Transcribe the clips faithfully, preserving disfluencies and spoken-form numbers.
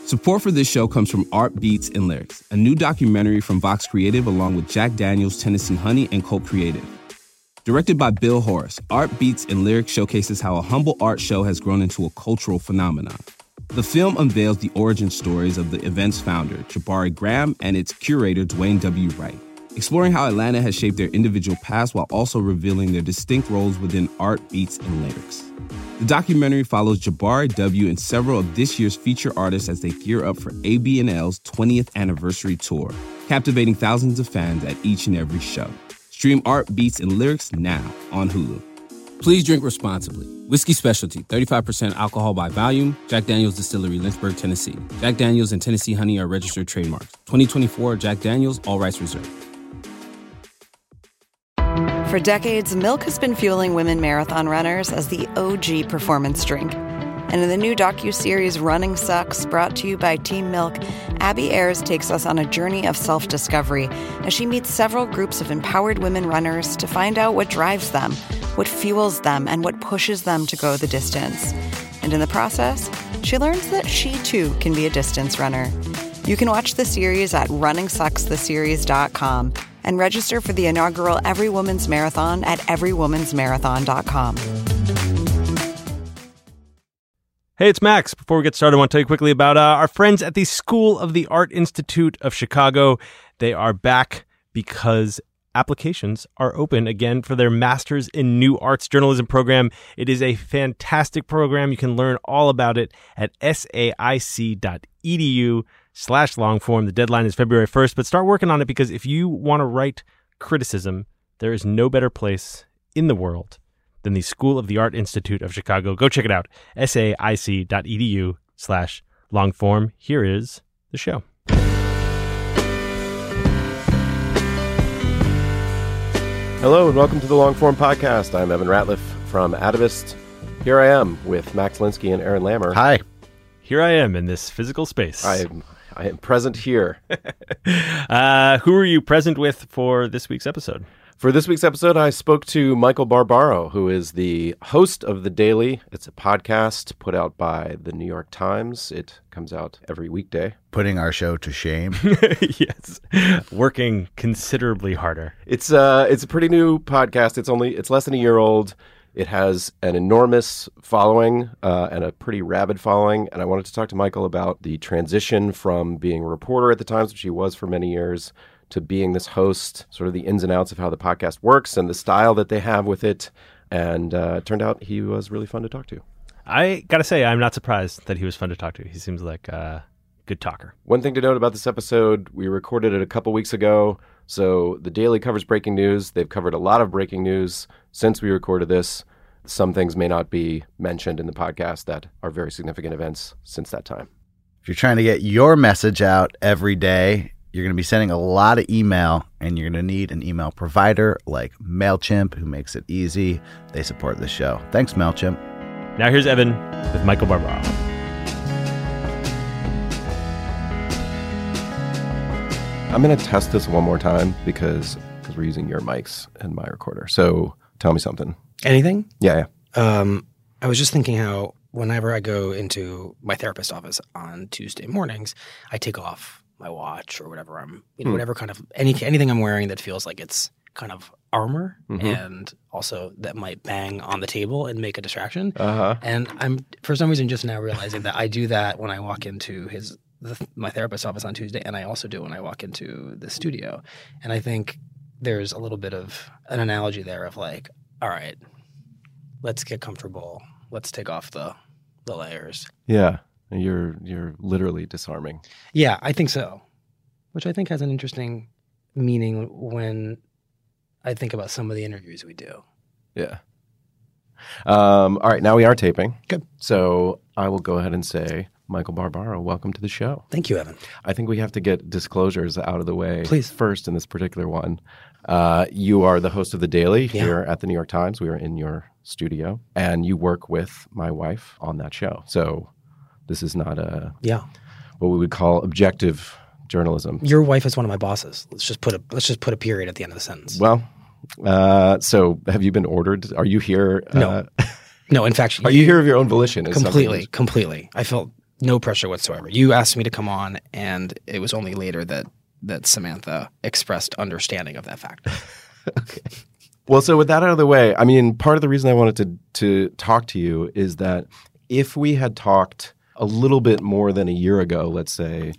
Support for this show comes from Art Beats and Lyrics, a new documentary from Vox Creative along with Jack Daniels, Tennessee Honey, and Cult Creative. Directed by Bill Horace, Art Beats and Lyrics showcases how a humble art show has grown into a cultural phenomenon. The film unveils the origin stories of the event's founder, Jabari Graham, and its curator, Dwayne W. Wright, exploring how Atlanta has shaped their individual paths while also revealing their distinct roles within Art Beats and Lyrics. The documentary follows Jabari W. and several of this year's feature artists as they gear up for A B and L's twentieth anniversary tour, captivating thousands of fans at each and every show. Stream Art Beats and Lyrics now on Hulu. Please drink responsibly. Whiskey Specialty, thirty-five percent alcohol by volume. Jack Daniels Distillery, Lynchburg, Tennessee. Jack Daniels and Tennessee Honey are registered trademarks. twenty twenty-four Jack Daniels, all rights reserved. For decades, Milk has been fueling women marathon runners as the O G performance drink. And in the new docuseries Running Sucks, brought to you by Team Milk, Abby Ayers takes us on a journey of self-discovery as she meets several groups of empowered women runners to find out what drives them, what fuels them, and what pushes them to go the distance. And in the process, she learns that she too can be a distance runner. You can watch the series at running sucks the series dot com and register for the inaugural Every Woman's Marathon at every woman's marathon dot com. Hey, it's Max. Before we get started, I want to tell you quickly about uh, our friends at the School of the Art Institute of Chicago. They are back because applications are open again for their Masters in New Arts Journalism program. It is a fantastic program. You can learn all about it at saic.edu slash longform. The deadline is February first, but start working on it because if you want to write criticism, there is no better place in the world than the School of the Art Institute of Chicago. Go check it out, saic.edu slash longform. Here is the show. Hello and welcome to the Longform Podcast. I'm Evan Ratliff from Atavist. Here I am with Max Linsky and Aaron Lammer. Hi. Here I am in this physical space. I am, I am present here. uh, who are you present with for this week's episode? For this week's episode, I spoke to Michael Barbaro, who is the host of The Daily. It's a podcast put out by the New York Times. It comes out every weekday. Putting our show to shame. Yes. Working considerably harder. It's uh it's a pretty new podcast. It's only it's less than a year old. It has an enormous following uh, and a pretty rabid following. And I wanted to talk to Michael about the transition from being a reporter at the Times, which he was for many years, to being this host, sort of the ins and outs of how the podcast works and the style that they have with it. And uh, it turned out he was really fun to talk to. I got to say, I'm not surprised that he was fun to talk to. He seems like a good talker. One thing to note about this episode, we recorded it a couple weeks ago. So The Daily covers breaking news. They've covered a lot of breaking news since we recorded this. Some things may not be mentioned in the podcast that are very significant events since that time. If you're trying to get your message out every day, you're going to be sending a lot of email, and you're going to need an email provider like MailChimp, who makes it easy. They support the show. Thanks, MailChimp. Now here's Evan with Michael Barbaro. I'm going to test this one more time because because we're using your mics and my recorder. So tell me something. Anything? Yeah, yeah. Um, I was just thinking how whenever I go into my therapist's office on Tuesday mornings, I take off my watch or whatever I'm, you know, hmm. whatever kind of any anything I'm wearing that feels like it's kind of armor Mm-hmm. and also that might bang on the table and make a distraction. Uh-huh. And I'm for some reason just now realizing that I do that when I walk into his the, my therapist's office on Tuesday, and I also do when I walk into the studio. And I think there's a little bit of an analogy there of like, all right, let's get comfortable. Let's take off the the layers. Yeah. You're you're literally disarming. Yeah, I think so. Which I think has an interesting meaning when I think about some of the interviews we do. Yeah. Um, all right, now we are taping. Good. So I will go ahead and say, Michael Barbaro, welcome to the show. Thank you, Evan. I think we have to get disclosures out of the way Please. first in this particular one. Uh, you are the host of The Daily Yeah. here at the New York Times. We are in your studio, and you work with my wife on that show. So this is not a Yeah. what we would call objective journalism. Your wife is one of my bosses. Let's just put a let's just put a period at the end of the sentence. Well, uh, so have you been ordered? Are you here? No. Uh, No, in fact, are you here of your own volition? Is completely, something- completely. I felt No pressure whatsoever. You asked me to come on, and it was only later that that Samantha expressed understanding of that fact. Okay. Well, so with that out of the way, I mean, part of the reason I wanted to to talk to you is that if we had talked a little bit more than a year ago, let's say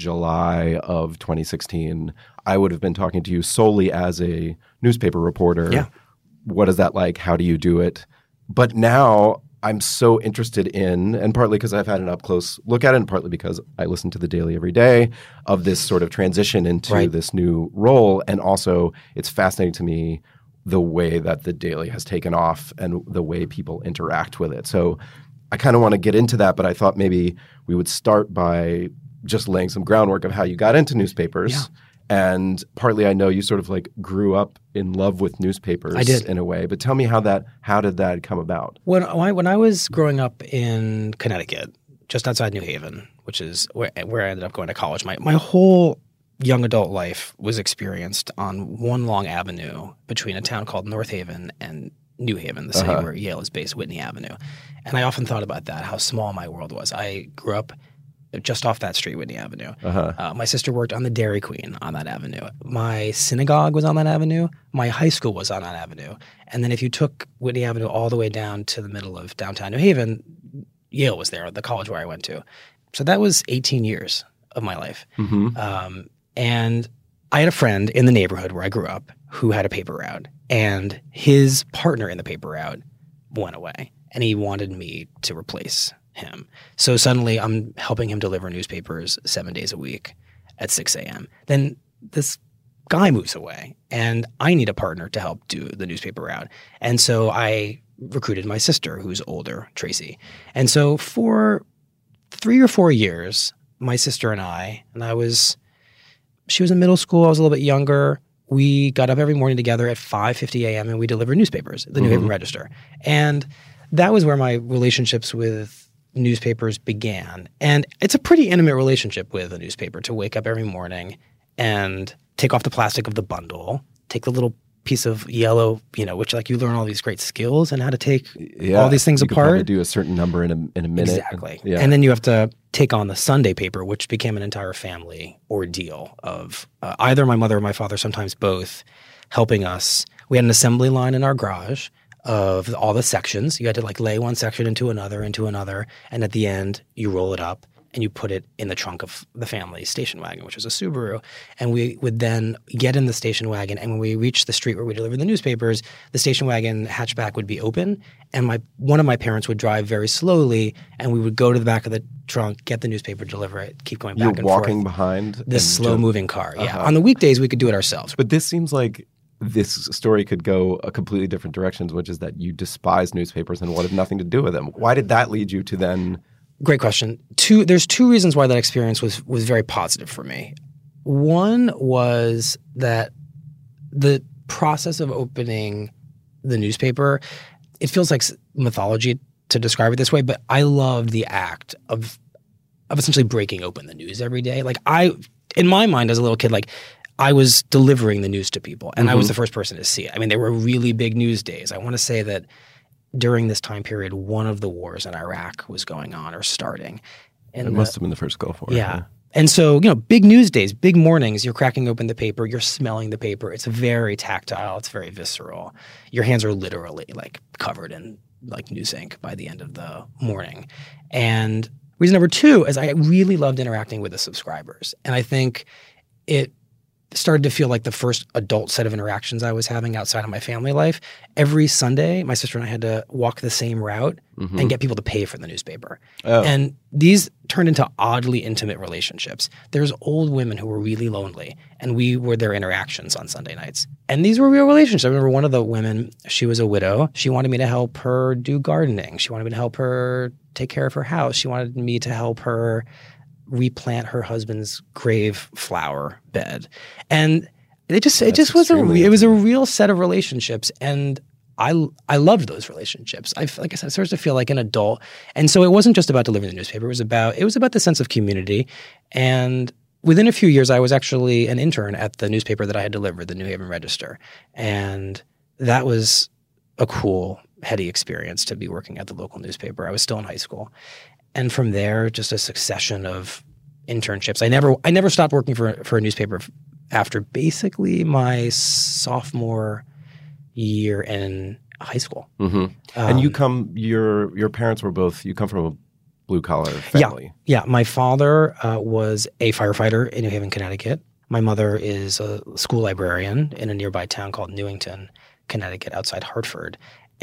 July of twenty sixteen, I would have been talking to you solely as a newspaper reporter. Yeah. What is that like? How do you do it? But now I'm so interested in, and partly because I've had an up-close look at it, and partly because I listen to The Daily every day, of this sort of transition into Right. this new role. And also, it's fascinating to me the way that The Daily has taken off and the way people interact with it. So I kind of want to get into that, but I thought maybe we would start by just laying some groundwork of how you got into newspapers. Yeah. And partly I know you sort of like grew up in love with newspapers I did. in a way, but tell me how that how did that come about? When I, when I was growing up in Connecticut, just outside New Haven, which is where, where I ended up going to college, my, my whole young adult life was experienced on one long avenue between a town called North Haven and New Haven, the city Uh-huh. where Yale is based, Whitney Avenue. And I often thought about that, how small my world was. I grew up just off that street, Whitney Avenue. Uh-huh. Uh, my sister worked on the Dairy Queen on that avenue. My synagogue was on that avenue. My high school was on that avenue. And then if you took Whitney Avenue all the way down to the middle of downtown New Haven, Yale was there, the college where I went to. So that was eighteen years of my life. Mm-hmm. Um, and I had a friend in the neighborhood where I grew up who had a paper route. And his partner in the paper route went away. And he wanted me to replace him. So suddenly I'm helping him deliver newspapers seven days a week at six a.m. Then this guy moves away and I need a partner to help do the newspaper route. And so I recruited my sister, who's older, Tracy. And so for three or four years, my sister and I, and I was, she was in middle school, I was a little bit younger. We got up every morning together at five fifty a.m. and we delivered newspapers, the New Mm-hmm. Haven Register. And that was where my relationships with newspapers began. And it's a pretty intimate relationship with a newspaper to wake up every morning and take off the plastic of the bundle, take the little piece of yellow, you know, which like you learn all these great skills and how to take Yeah. all these things you could probably apart. do a certain number in a in a minute. Exactly. Yeah. And then you have to take on the Sunday paper, which became an entire family ordeal of uh, either my mother or my father, sometimes both, helping us. We had an assembly line in our garage of all the sections. You had to like lay one section into another, into another. And at the end, you roll it up and you put it in the trunk of the family station wagon, which was a Subaru. And we would then get in the station wagon. And when we reached the street where we delivered the newspapers, the station wagon hatchback would be open. And my one of my parents would drive very slowly. And we would go to the back of the trunk, get the newspaper, deliver it, keep going back You're and walking forth. behind This and slow just- moving car. Yeah. Uh-huh. On the weekdays, we could do it ourselves. But this seems like this story could go a completely different directions, which is that you despise newspapers and wanted nothing to do with them. Why did that lead you to then? Great question. Two, there's two reasons why that experience was was very positive for me. One was that the process of opening the newspaper, it feels like mythology to describe it this way, but I loved the act of of essentially breaking open the news every day. Like I, in my mind as a little kid, like I was delivering the news to people and I was the first person to see it. I mean, there were really big news days. I want to say that during this time period, one of the wars in Iraq was going on or starting. And It the- must have been the first Gulf War. yeah. And so, you know, big news days, big mornings, you're cracking open the paper, you're smelling the paper. It's very tactile. It's very visceral. Your hands are literally like covered in like news ink by the end of the morning. And reason number two is I really loved interacting with the subscribers. And I think it started to feel like the first adult set of interactions I was having outside of my family life. Every Sunday, my sister and I had to walk the same route Mhm. and get people to pay for the newspaper. Oh. And these turned into oddly intimate relationships. There's old women who were really lonely, and we were their interactions on Sunday nights. And these were real relationships. I remember one of the women, she was a widow. She wanted me to help her do gardening. She wanted me to help her take care of her house. She wanted me to help her replant her husband's grave flower bed. And it just it That's just was a extremely re- it was a real set of relationships, and I I loved those relationships. I like I said, I started to feel like an adult, and so it wasn't just about delivering the newspaper. It was about it was about the sense of community. And within a few years, I was actually an intern at the newspaper that I had delivered, the New Haven Register, and that was a cool, heady experience to be working at the local newspaper. I was still in high school. and from there, just a succession of internships. I never I never stopped working for for a newspaper after basically my sophomore year in high school. Mm-hmm. Um, and you come, your your parents were both, you come from a blue collar family. Yeah, yeah. My father uh, was a firefighter in New Haven, Connecticut. My mother is a school librarian in a nearby town called Newington, Connecticut, outside Hartford.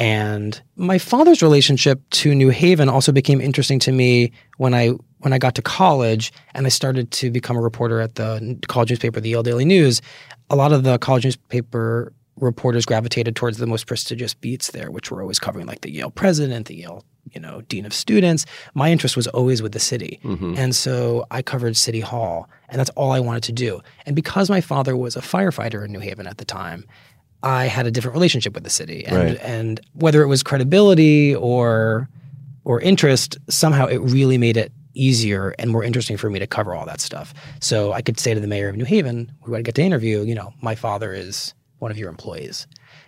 And my father's relationship to New Haven also became interesting to me when I when I got to college and I started to become a reporter at the college newspaper, the Yale Daily News. A lot of the college newspaper reporters gravitated towards the most prestigious beats there, which were always covering like the Yale president, the Yale, you know, dean of students. My interest was always with the city. Mm-hmm. And so I covered City Hall, and that's all I wanted to do. And because my father was a firefighter in New Haven at the time, I had a different relationship with the city. And right. and whether it was credibility or or interest, somehow it really made it easier and more interesting for me to cover all that stuff. So I could say to the mayor of New Haven, who I'd get to interview, you know, my father is one of your employees.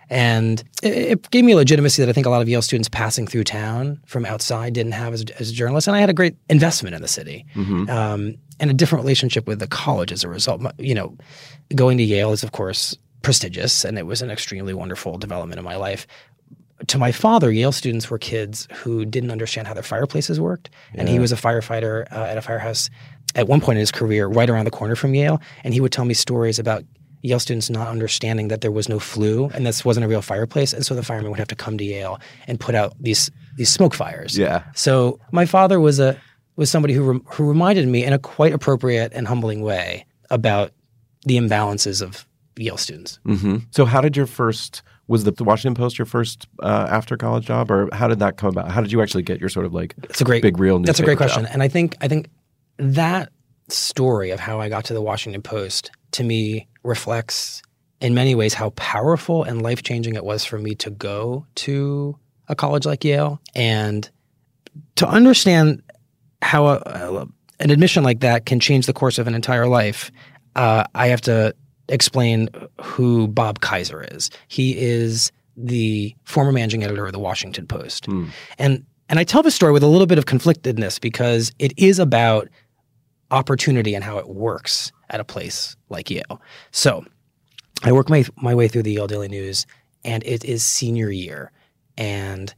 And it, it gave me a legitimacy that I think a lot of Yale students passing through town from outside didn't have as, as a journalist. And I had a great investment in the city Mm-hmm. um, and a different relationship with the college as a result. You know, going to Yale is, of course, prestigious, and it was an extremely wonderful development in my life. To my father, Yale students were kids who didn't understand how their fireplaces worked. And Yeah. he was a firefighter uh, at a firehouse at one point in his career right around the corner from Yale. And he would tell me stories about Yale students not understanding that there was no flue and this wasn't a real fireplace. And so the firemen would have to come to Yale and put out these these smoke fires. Yeah. So my father was a was somebody who re- who reminded me in a quite appropriate and humbling way about the imbalances of Yale students. Mm-hmm. So how did your first, was the, the Washington Post your first uh, after college job, or how did that come about? How did you actually get your sort of like It's a great big real newspaper That's a great question. job? And I think I think that story of how I got to the Washington Post to me reflects in many ways how powerful and life-changing it was for me to go to a college like Yale, and to understand how a, a, an admission like that can change the course of an entire life. Uh, I have to explain who Bob Kaiser is. He is the former managing editor of the Washington Post. Mm. And and I tell this story with a little bit of conflictedness because it is about opportunity and how it works at a place like Yale. So I work my my way through the Yale Daily News, and it is senior year. And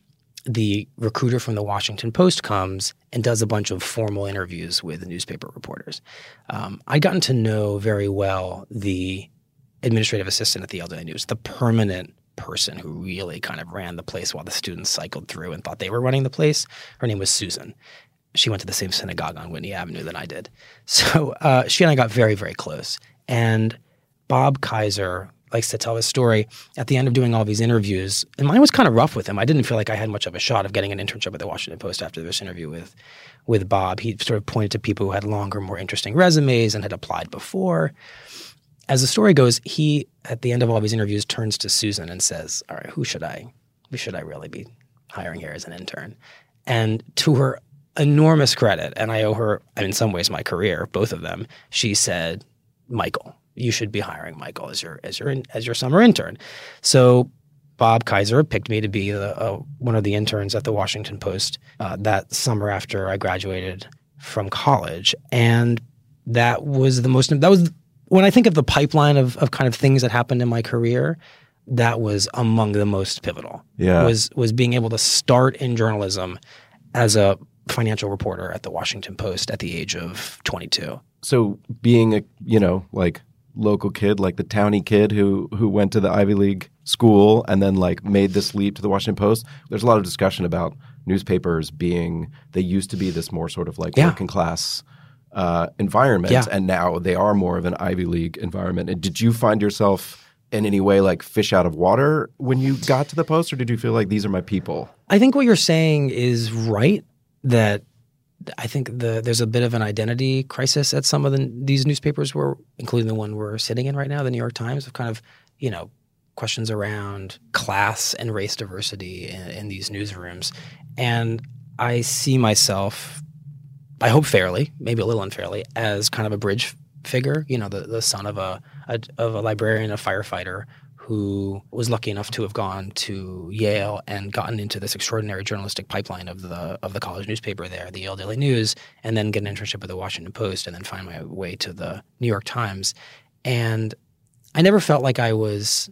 the recruiter from the Washington Post comes and does a bunch of formal interviews with the newspaper reporters. Um, I'd gotten to know very well the administrative assistant at the Yale Daily News, the permanent person who really kind of ran the place while the students cycled through and thought they were running the place. Her name was Susan. She went to the same synagogue on Whitney Avenue that I did. So uh, she and I got very, very close. And Bob Kaiser likes to tell his story at the end of doing all these interviews. And mine was kind of rough with him. I didn't feel like I had much of a shot of getting an internship at the Washington Post after this interview with, with Bob. He sort of pointed to people who had longer, more interesting resumes and had applied before. As the story goes, he, at the end of all these interviews, turns to Susan and says, all right, who should I, who should I really be hiring here as an intern? And to her enormous credit, and I owe her, in some ways, my career, both of them, she said, Michael. You should be hiring Michael as your as your as your summer intern. So Bob Kaiser picked me to be the, uh, one of the interns at the Washington Post uh, that summer after I graduated from college, and that was the most. That was when I think of the pipeline of of kind of things that happened in my career. That was among the most pivotal. Yeah, was was being able to start in journalism as a financial reporter at the Washington Post at the age of twenty-two. So being a, you know, like local kid, like the towny kid who who went to the Ivy League school and then like made this leap to the Washington Post, there's a lot of discussion about newspapers being, they used to be this more sort of like yeah. working class uh, environment, yeah. and now they are more of an Ivy League environment. And did you find yourself in any way like fish out of water when you got to the Post, or did you feel like these are my people? I think what you're saying is right, that I think the there's a bit of an identity crisis at some of the, these newspapers, were, including the one we're sitting in right now, the New York Times, of kind of, you know, questions around class and race diversity in, in these newsrooms. And I see myself, I hope fairly, maybe a little unfairly, as kind of a bridge figure, you know, the, the son of a, a of a librarian, a firefighter, who who was lucky enough to have gone to Yale and gotten into this extraordinary journalistic pipeline of the of the college newspaper there, the Yale Daily News, and then get an internship with the Washington Post, and then find my way to the New York Times. And I never felt like I was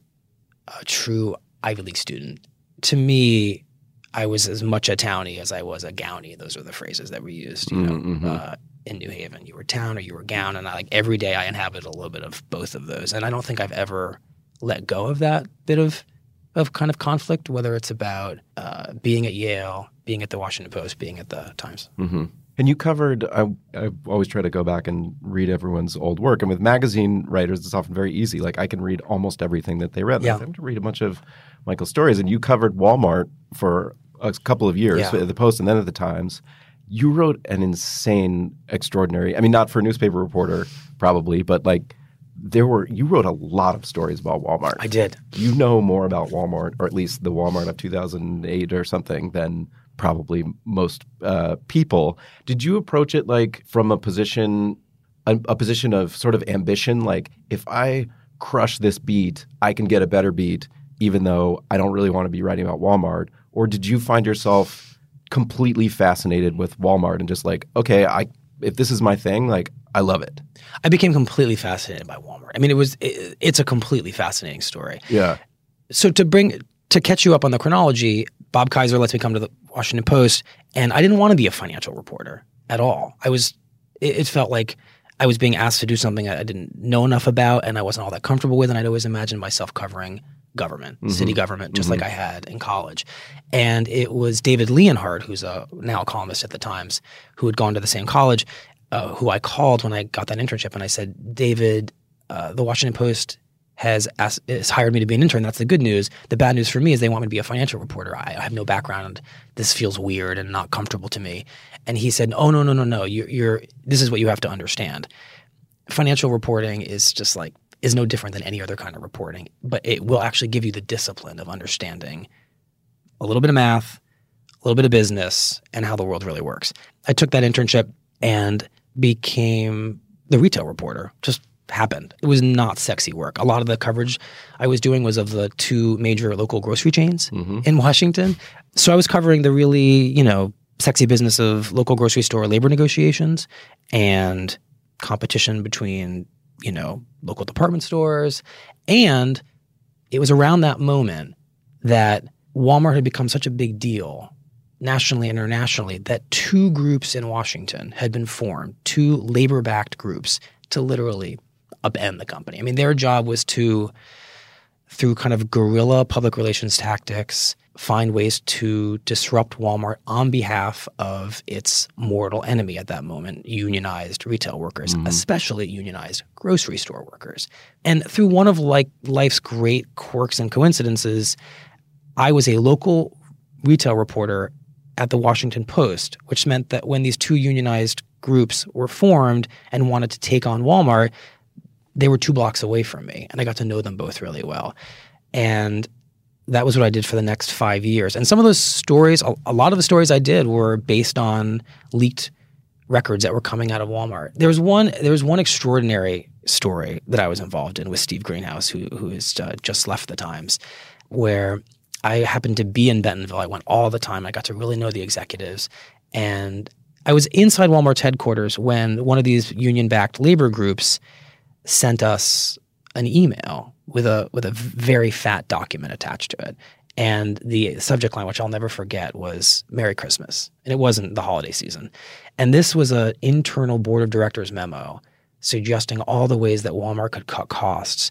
a true Ivy League student. To me, I was as much a townie as I was a gownie. Those are the phrases that were used, you know, Mm-hmm. uh, in New Haven. You were town or you were gown, and I, like every day I inhabited a little bit of both of those. And I don't think I've ever let go of that bit of of kind of conflict, whether it's about uh, being at Yale, being at the Washington Post, being at the Times. Mm-hmm. And you covered, I, I always try to go back and read everyone's old work. And with magazine writers, it's often very easy. Like I can read almost everything that they read. Yeah. I have to read a bunch of Michael's stories. And you covered Walmart for a couple of years Yeah. at the Post and then at the Times. You wrote an insane, extraordinary, I mean, not for a newspaper reporter probably, but like there were, you wrote a lot of stories about Walmart. I did. You know more about Walmart, or at least the Walmart of two thousand eight or something, than probably most uh, people. Did you approach it like from a position, a, a position of sort of ambition? Like if I crush this beat, I can get a better beat, even though I don't really want to be writing about Walmart? Or did you find yourself completely fascinated with Walmart and just like, okay, I if this is my thing, like I love it? I became completely fascinated by Walmart. I mean, it was it, it's a completely fascinating story. Yeah. So to bring to catch you up on the chronology, Bob Kaiser lets me come to the Washington Post, and I didn't want to be a financial reporter at all. I was it, it felt like I was being asked to do something I didn't know enough about, and I wasn't all that comfortable with, and I'd always imagined myself covering government, mm-hmm. city government, just mm-hmm. like I had in college. And it was David Leonhardt, who's a now a columnist at the Times, who had gone to the same college, uh, who I called when I got that internship, and I said, David, uh, the Washington Post has asked, has hired me to be an intern. That's the good news. The bad news for me is they want me to be a financial reporter. I, I have no background. This feels weird and not comfortable to me. And he said, oh, no, no, no, no. You're, you're this is what you have to understand. Financial reporting is just like, is no different than any other kind of reporting, but it will actually give you the discipline of understanding a little bit of math, a little bit of business, and how the world really works. I took that internship and became the retail reporter. Just happened. It was not sexy work. A lot of the coverage I was doing was of the two major local grocery chains mm-hmm. in Washington. So I was covering the really, you know, sexy business of local grocery store labor negotiations and competition between, you know, local department stores. And it was around that moment that Walmart had become such a big deal nationally and internationally that two groups in Washington had been formed, two labor-backed groups, to literally upend the company. I mean, their job was to, through kind of guerrilla public relations tactics, find ways to disrupt Walmart on behalf of its mortal enemy at that moment, unionized retail workers, mm-hmm. especially unionized grocery store workers. And through one of like life's great quirks and coincidences, I was a local retail reporter at the Washington Post, which meant that when these two unionized groups were formed and wanted to take on Walmart, they were two blocks away from me, and I got to know them both really well. And that was what I did for the next five years. And some of those stories, a, a lot of the stories I did were based on leaked records that were coming out of Walmart. There was one there was one extraordinary story that I was involved in with Steve Greenhouse, who who has uh, just left the Times, where I happened to be in Bentonville. I went all the time. I got to really know the executives. And I was inside Walmart's headquarters when one of these union-backed labor groups sent us an email with a with a very fat document attached to it. And the subject line, which I'll never forget, was Merry Christmas. And it wasn't the holiday season. And this was an internal board of directors memo suggesting all the ways that Walmart could cut costs,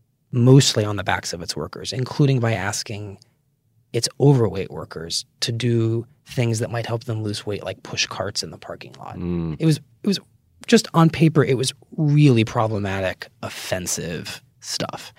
mostly on the backs of its workers, including by asking its overweight workers to do things that might help them lose weight, like push carts in the parking lot. Mm. It was it was just on paper, it was really problematic, offensive stuff.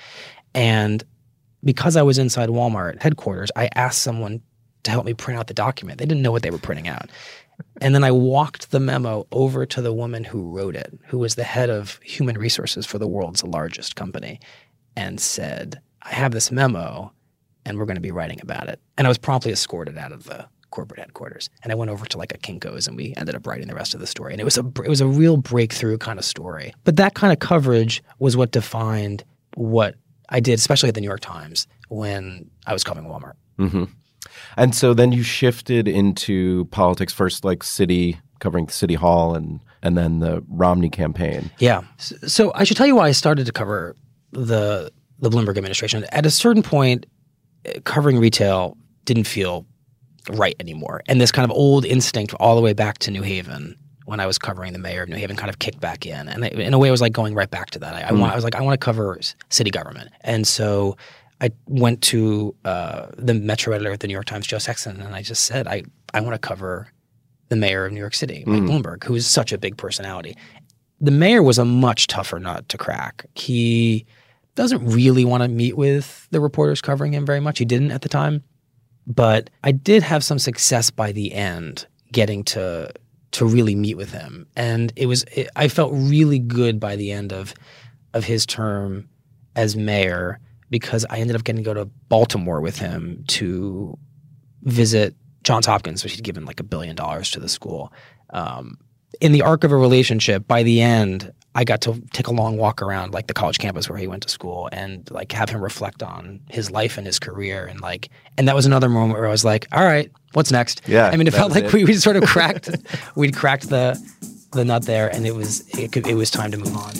And because I was inside Walmart headquarters, I asked someone to help me print out the document. They didn't know what they were printing out. And then I walked the memo over to the woman who wrote it, who was the head of human resources for the world's largest company, and said, I have this memo, and we're going to be writing about it. And I was promptly escorted out of the corporate headquarters. And I went over to like a Kinko's, and we ended up writing the rest of the story. And it was a it was a real breakthrough kind of story. But that kind of coverage was what defined what I did, especially at the New York Times when I was covering Walmart. Mm-hmm. And so then you shifted into politics first, like city, covering City Hall and and then the Romney campaign. Yeah. So, so I should tell you why I started to cover the the Bloomberg administration. At a certain point, covering retail didn't feel right anymore. And this kind of old instinct all the way back to New Haven when I was covering the mayor of New Haven kind of kicked back in. And it, in a way, I was like going right back to that. I, I, Mm. want, I was like, I want to cover city government. And so I went to uh, the Metro editor at the New York Times, Joe Sexton, and I just said, I, I want to cover the mayor of New York City, Mike Mm. Bloomberg, who is such a big personality. The mayor was a much tougher nut to crack. He doesn't really want to meet with the reporters covering him very much. He didn't at the time. But I did have some success by the end getting to to really meet with him. And it was it, I felt really good by the end of of his term as mayor because I ended up getting to go to Baltimore with him to visit Johns Hopkins, which he'd given like a billion dollars to the school. Um, in the arc of a relationship, by the end, I got to take a long walk around like the college campus where he went to school and like have him reflect on his life and his career. And like, and that was another moment where I was like, all right, what's next? Yeah, I mean, it that felt was like it. we, we sort of cracked, we'd cracked the, the nut there and it was, it, could, it was time to move on.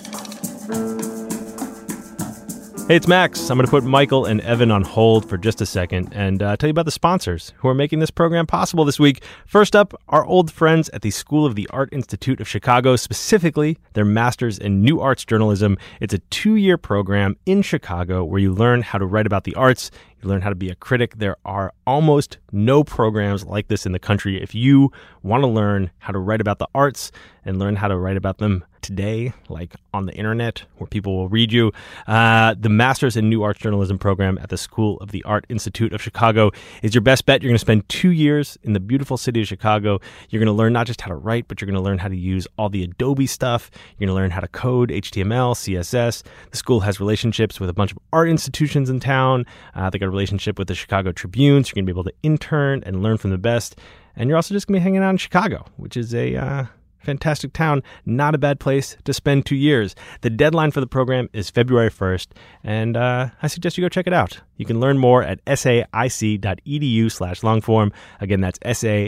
Hey, it's Max. I'm going to put Michael and Evan on hold for just a second and uh, tell you about the sponsors who are making this program possible this week. First up, our old friends at the School of the Art Institute of Chicago, specifically their Master's in New Arts Journalism. It's a two-year program in Chicago where you learn how to write about the arts. You learn how to be a critic. There are almost no programs like this in the country. If you want to learn how to write about the arts and learn how to write about them today, like on the internet where people will read you, uh, the Masters in New Arts Journalism program at the School of the Art Institute of Chicago is your best bet. You're going to spend two years in the beautiful city of Chicago. You're going to learn not just how to write, but you're going to learn how to use all the Adobe stuff. You're going to learn how to code H T M L, C S S. The school has relationships with a bunch of art institutions in town. Uh, they got a relationship with the Chicago Tribune, so you're going to be able to intern and learn from the best. And you're also just going to be hanging out in Chicago, which is a uh, fantastic town, not a bad place to spend two years. The deadline for the program is February first, and uh, I suggest you go check it out. You can learn more at saic.edu slash longform. Again, that's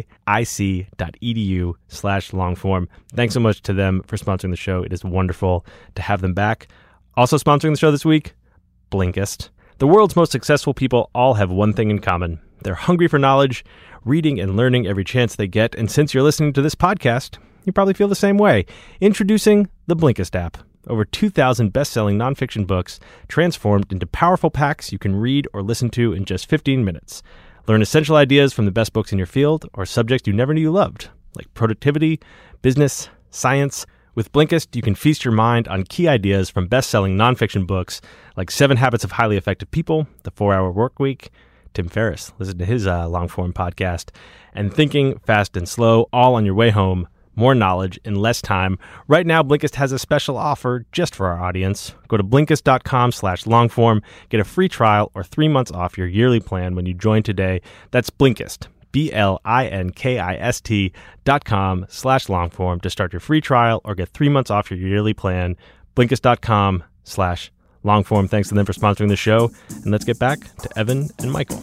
saic.edu slash longform. Thanks so much to them for sponsoring the show. It is wonderful to have them back. Also sponsoring the show this week, Blinkist. The world's most successful people all have one thing in common. They're hungry for knowledge, reading and learning every chance they get. And since you're listening to this podcast, you probably feel the same way. Introducing the Blinkist app. Over two thousand best-selling nonfiction books transformed into powerful packs you can read or listen to in just fifteen minutes. Learn essential ideas from the best books in your field or subjects you never knew you loved, like productivity, business, science. With Blinkist, you can feast your mind on key ideas from best-selling nonfiction books like Seven Habits of Highly Effective People, The four-Hour Workweek, Tim Ferriss, listen to his uh, long-form podcast, and Thinking Fast and Slow, all on your way home. More knowledge in less time. Right now, Blinkist has a special offer just for our audience. Go to Blinkist.com slash longform. Get a free trial or three months off your yearly plan when you join today. That's Blinkist. B-L-I-N-K-I-S-T dot com slash longform to start your free trial or get three months off your yearly plan. Blinkist.com slash longform. Thanks to them for sponsoring the show. And let's get back to Evan and Michael.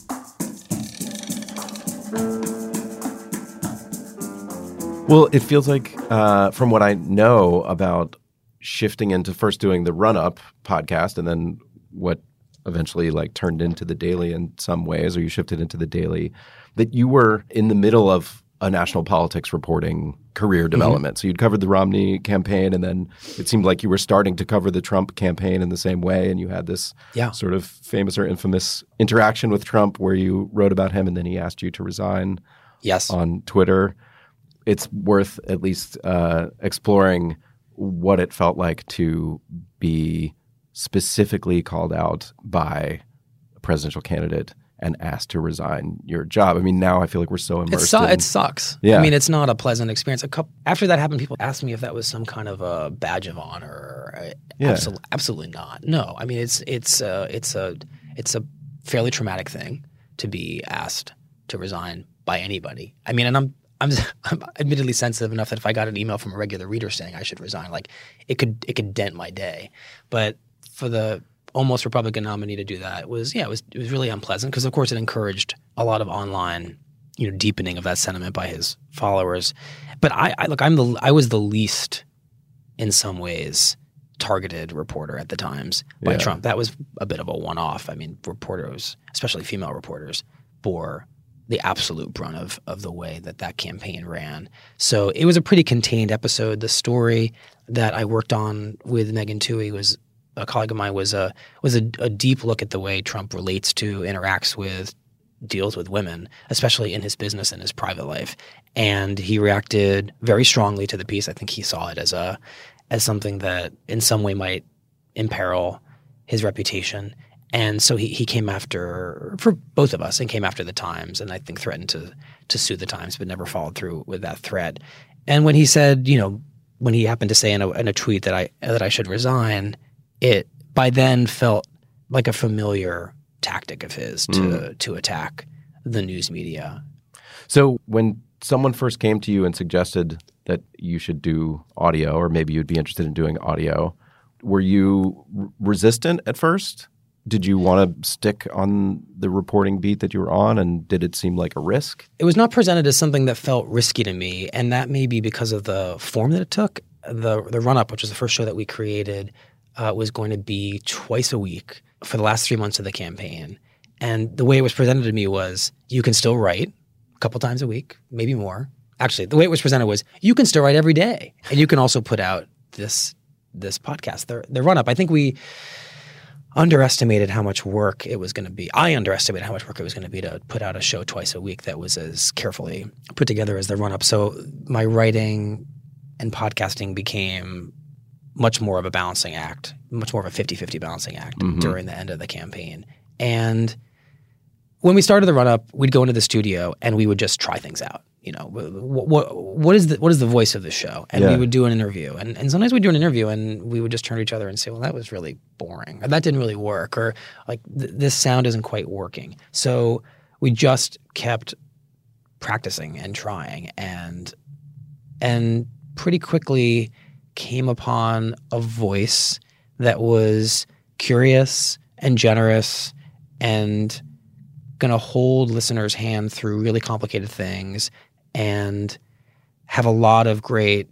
Well, it feels like, uh, from what I know about shifting into first doing the run-up podcast and then what eventually like turned into the Daily in some ways, or you shifted into the Daily, that you were in the middle of a national politics reporting career development. Mm-hmm. So you'd covered the Romney campaign, and then it seemed like you were starting to cover the Trump campaign in the same way, and you had this yeah. sort of famous or infamous interaction with Trump where you wrote about him and then he asked you to resign yes. on Twitter. It's worth at least uh, exploring what it felt like to be specifically called out by a presidential candidate and asked to resign your job. I mean, now I feel like we're so immersed. It, su- in, it sucks. Yeah. I mean, it's not a pleasant experience. A couple, after that happened, people asked me if that was some kind of a badge of honor. Yeah. Absolutely, absolutely not. No, I mean, it's it's uh, it's a it's a fairly traumatic thing to be asked to resign by anybody. I mean, and I'm I'm I'm admittedly sensitive enough that if I got an email from a regular reader saying I should resign, like it could it could dent my day. But for the almost Republican nominee to do that was, yeah, it was it was really unpleasant because, of course, it encouraged a lot of online, you know, deepening of that sentiment by his followers. But I, I look, I'm the I was the least, in some ways, targeted reporter at the Times by Yeah. Trump. That was a bit of a one-off. I mean, reporters, especially female reporters, bore the absolute brunt of of the way that that campaign ran. So it was a pretty contained episode. The story that I worked on with Megan Twohey was a colleague of mine was a was a, a deep look at the way Trump relates to, interacts with, deals with women, especially in his business and his private life. And he reacted very strongly to the piece. I think he saw it as a as something that in some way might imperil his reputation. And so he, he came after, for both of us, and came after the Times, and I think threatened to to sue the Times, but never followed through with that threat. And when he said, you know, when he happened to say in a, in a tweet that I that I should resign, it by then felt like a familiar tactic of his to Mm. to attack the news media. So when someone first came to you and suggested that you should do audio, or maybe you'd be interested in doing audio, were you r- resistant at first? Did you want to stick on the reporting beat that you were on, and did it seem like a risk? It was not presented as something that felt risky to me, and that may be because of the form that it took. The the run-up, which was the first show that we created, uh, was going to be twice a week for the last three months of the campaign. And the way it was presented to me was, you can still write a couple times a week, maybe more. Actually, the way it was presented was, you can still write every day, and you can also put out this this podcast, the, the run-up. I think we underestimated how much work it was going to be. I underestimated how much work it was going to be to put out a show twice a week that was as carefully put together as the run-up. So my writing and podcasting became much more of a balancing act, much more of a fifty-fifty balancing act Mhm. during the end of the campaign. And when we started the run-up, we'd go into the studio and we would just try things out. You know, what, what, what is the what is the voice of the show? And Yeah. we would do an interview. And, and sometimes we'd do an interview and we would just turn to each other and say, well, that was really boring. Or that didn't really work. Or like th- this sound isn't quite working. So we just kept practicing and trying and and pretty quickly came upon a voice that was curious and generous and going to hold listeners' hand through really complicated things and have a lot of great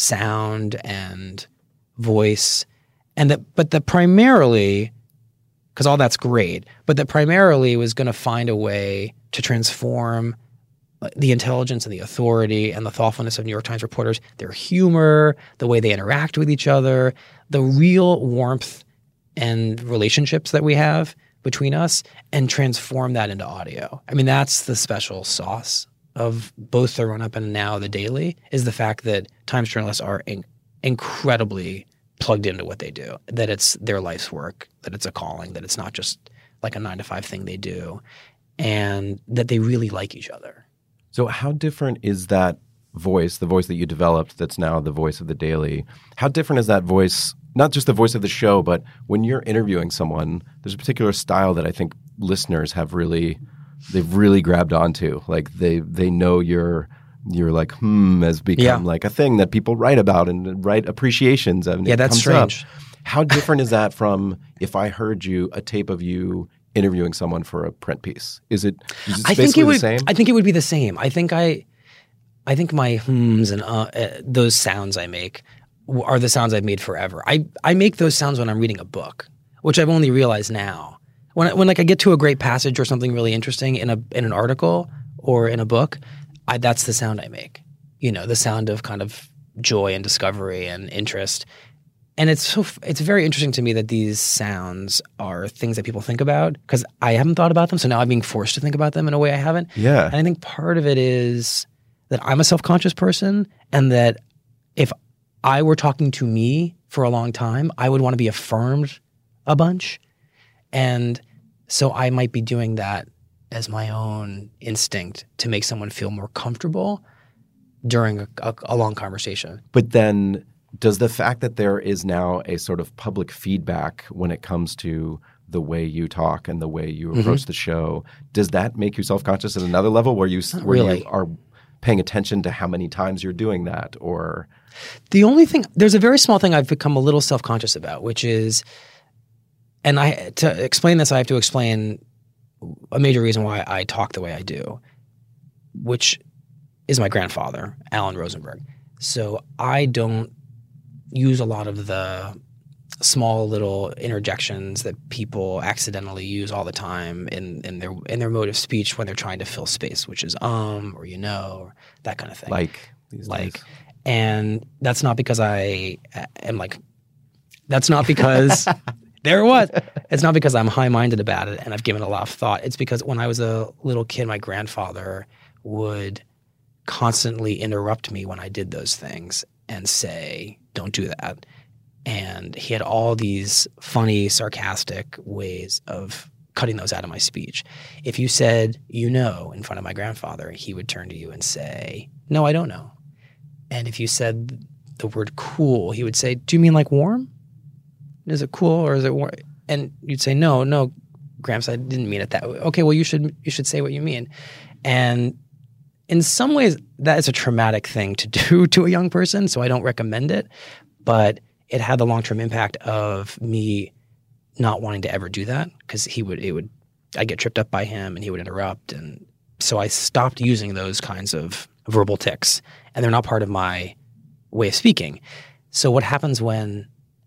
sound and voice, and that, but that primarily, because all that's great, but that primarily was going to find a way to transform the intelligence and the authority and the thoughtfulness of New York Times reporters, their humor, the way they interact with each other, the real warmth and relationships that we have between us, and transform that into audio. I mean, that's the special sauce of both the run-up and now the Daily, is the fact that Times journalists are in- incredibly plugged into what they do, that it's their life's work, that it's a calling, that it's not just like a nine to five thing they do, and that they really like each other. So how different is that voice, the voice that you developed that's now the voice of the Daily? How different is that voice, not just the voice of the show, but when you're interviewing someone, there's a particular style that I think listeners have really, they've really grabbed onto. Like they they know you're, you're like, hmm, has become Yeah. like a thing that people write about and write appreciations of. And Yeah, it that's comes up. strange. How different is that from if I heard you, a tape of you interviewing someone for a print piece? Is it, is it I basically think it would. the same? I think it would be the same. I think I, I think my hums and uh, uh, those sounds I make w- are the sounds I've made forever. I I make those sounds when I'm reading a book, which I've only realized now. When I, when like I get to a great passage or something really interesting in a in an article or in a book, I, that's the sound I make. You know, the sound of kind of joy and discovery and interest. And it's so it's very interesting to me that these sounds are things that people think about, because I haven't thought about them. So now I'm being forced to think about them in a way I haven't. Yeah. And I think part of it is that I'm a self-conscious person, and that if I were talking to me for a long time, I would want to be affirmed a bunch. And so I might be doing that as my own instinct to make someone feel more comfortable during a, a, a long conversation. But then does the fact that there is now a sort of public feedback when it comes to the way you talk and the way you approach Mm-hmm. the show, does that make you self-conscious at another level where you s- Not where really. you are paying attention to how many times you're doing that? Or The only thing, there's a very small thing I've become a little self-conscious about, which is and I to explain this, I have to explain a major reason why I talk the way I do, which is my grandfather, Alan Rosenberg. So I don't use a lot of the small little interjections that people accidentally use all the time in, in their in their mode of speech when they're trying to fill space, which is um or you know or that kind of thing. Like these like, days. And that's not because I am like. That's not because there it was. It's not because I'm high-minded about it and I've given it a lot of thought. It's because when I was a little kid, my grandfather would constantly interrupt me when I did those things and say, "Don't do that." And he had all these funny, sarcastic ways of cutting those out of my speech. If you said, "you know," in front of my grandfather, he would turn to you and say, "No, I don't know." And if you said the word cool, he would say, "Do you mean like warm? Is it cool or is it warm?" And you'd say, "No, no, Gramps, I didn't mean it that way." "Okay, well, you should you should say what you mean." And in some ways, that is a traumatic thing to do to a young person, so I don't recommend it. But it had the long-term impact of me not wanting to ever do that because he would, it would, I'd get tripped up by him and he would interrupt. And so I stopped using those kinds of verbal tics, and they're not part of my way of speaking. So what happens when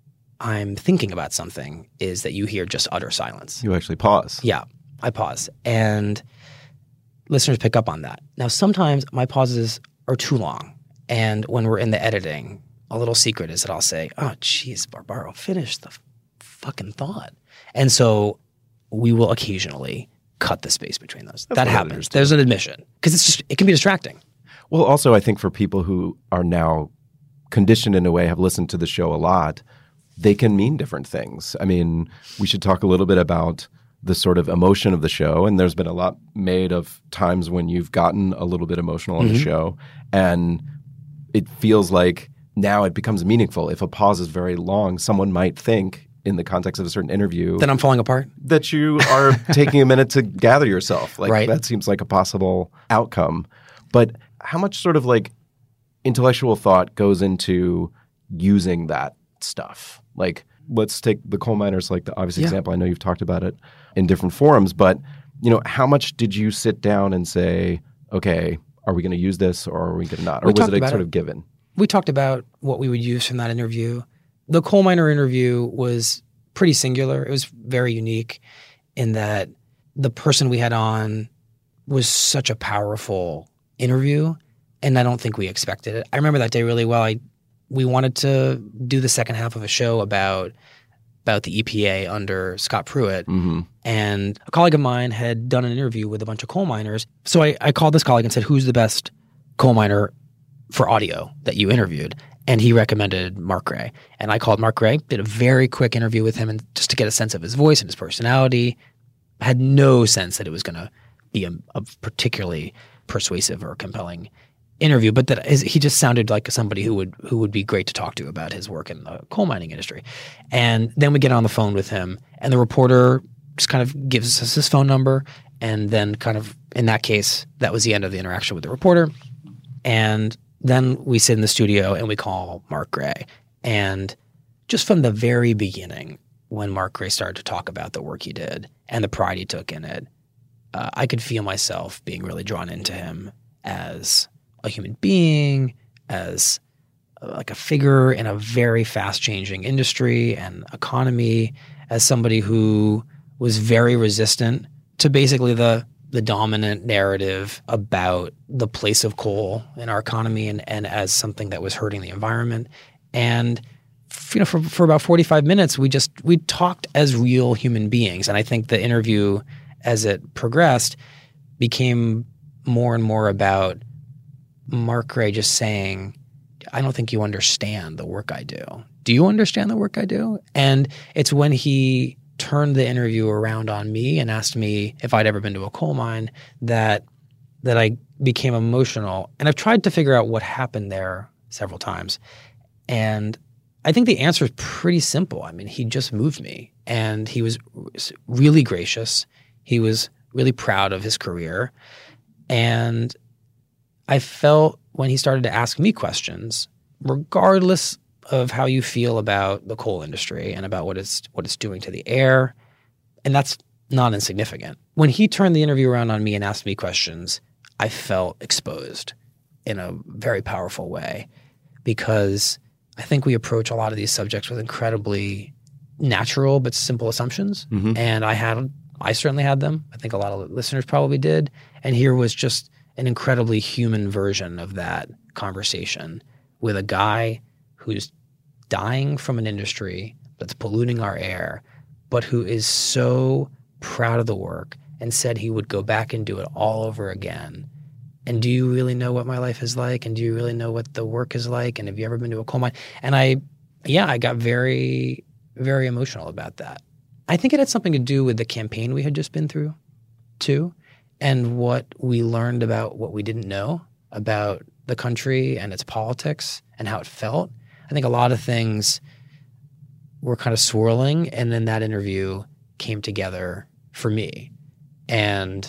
I'm thinking about something is that you hear just utter silence. You actually pause. Yeah, I pause. And listeners pick up on that. Now, sometimes my pauses are too long. And when we're in the editing, a little secret is that I'll say, "Oh, geez, Barbaro, finish the f- fucking thought." And so we will occasionally cut the space between those. That's that what happens. editors do. There's an admission. Because it's just, it can be distracting. Well, also, I think for people who are now conditioned in a way, have listened to the show a lot, they can mean different things. I mean, we should talk a little bit about the sort of emotion of the show. And there's been a lot made of times when you've gotten a little bit emotional on Mm-hmm. the show. And it feels like now it becomes meaningful. If a pause is very long, someone might think in the context of a certain interview Then I'm falling apart. that you are taking a minute to gather yourself. Like Right. that seems like a possible outcome. But how much sort of like intellectual thought goes into using that stuff? Like, let's take the coal miners, like the obvious Yeah. example. I know you've talked about it in different forums, but you know, how much did you sit down and say, okay, are we going to use this or are we going to not? Or We was talked it a about sort it. of given? We talked about what we would use from that interview. The coal miner interview was pretty singular. It was very unique in that the person we had on was such a powerful interview, and I don't think we expected it. I remember that day really well. I we wanted to do the second half of a show about about the E P A under Scott Pruitt, Mm-hmm. and a colleague of mine had done an interview with a bunch of coal miners. So I, I called this colleague and said, "Who's the best coal miner for audio that you interviewed?" And he recommended Mark Gray. And I called Mark Gray, did a very quick interview with him and just to get a sense of his voice and his personality. I had no sense that it was going to be a, a particularly persuasive or compelling interview, but that his, he just sounded like somebody who would who would be great to talk to about his work in the coal mining industry. And then we get on the phone with him, and the reporter just kind of gives us his phone number, and then kind of in that case, that was the end of the interaction with the reporter. And then we sit in the studio and we call Mark Gray. And just from the very beginning, when Mark Gray started to talk about the work he did and the pride he took in it, uh, I could feel myself being really drawn into him as a human being, as uh, like a figure in a very fast-changing industry and economy, as somebody who was very resistant to basically the the dominant narrative about the place of coal in our economy and, and as something that was hurting the environment. And you know, for, for about forty-five minutes, we just we talked as real human beings. And I think the interview, as it progressed, became more and more about Mark Gray just saying, "I don't think you understand the work I do. Do you understand the work I do?" And it's when he turned the interview around on me and asked me if I'd ever been to a coal mine that that I became emotional. And I've tried to figure out what happened there several times. And I think the answer is pretty simple. I mean, he just moved me, and he was really gracious. He was really proud of his career. And I felt when he started to ask me questions, regardless of how you feel about the coal industry and about what it's what it's doing to the air. And that's not insignificant. When he turned the interview around on me and asked me questions, I felt exposed in a very powerful way, because I think we approach a lot of these subjects with incredibly natural but simple assumptions. Mm-hmm. And I had, I certainly had them. I think a lot of listeners probably did. And here was just an incredibly human version of that conversation with a guy who's dying from an industry that's polluting our air, but who is so proud of the work and said he would go back and do it all over again. And do you really know what my life is like? And do you really know what the work is like? And have you ever been to a coal mine? And I, yeah, I got very, very emotional about that. I think it had something to do with the campaign we had just been through, too, and what we learned about what we didn't know about the country and its politics and how it felt. I think a lot of things were kind of swirling, and then that interview came together for me. And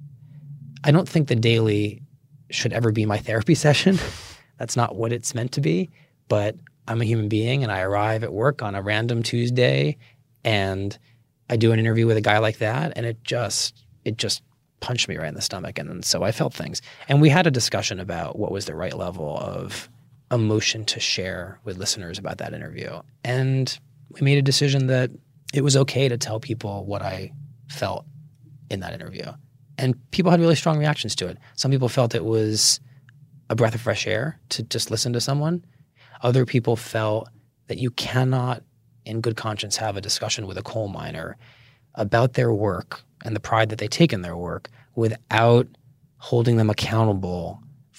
I don't think the Daily should ever be my therapy session. That's not what it's meant to be. But I'm a human being, and I arrive at work on a random Tuesday, and I do an interview with a guy like that, and it just it just punched me right in the stomach. And so I felt things. And we had a discussion about what was the right level of emotion to share with listeners about that interview. And we made a decision that it was okay to tell people what I felt in that interview. And people had really strong reactions to it. Some people felt it was a breath of fresh air to just listen to someone. Other people felt that you cannot, in good conscience, have a discussion with a coal miner about their work and the pride that they take in their work without holding them accountable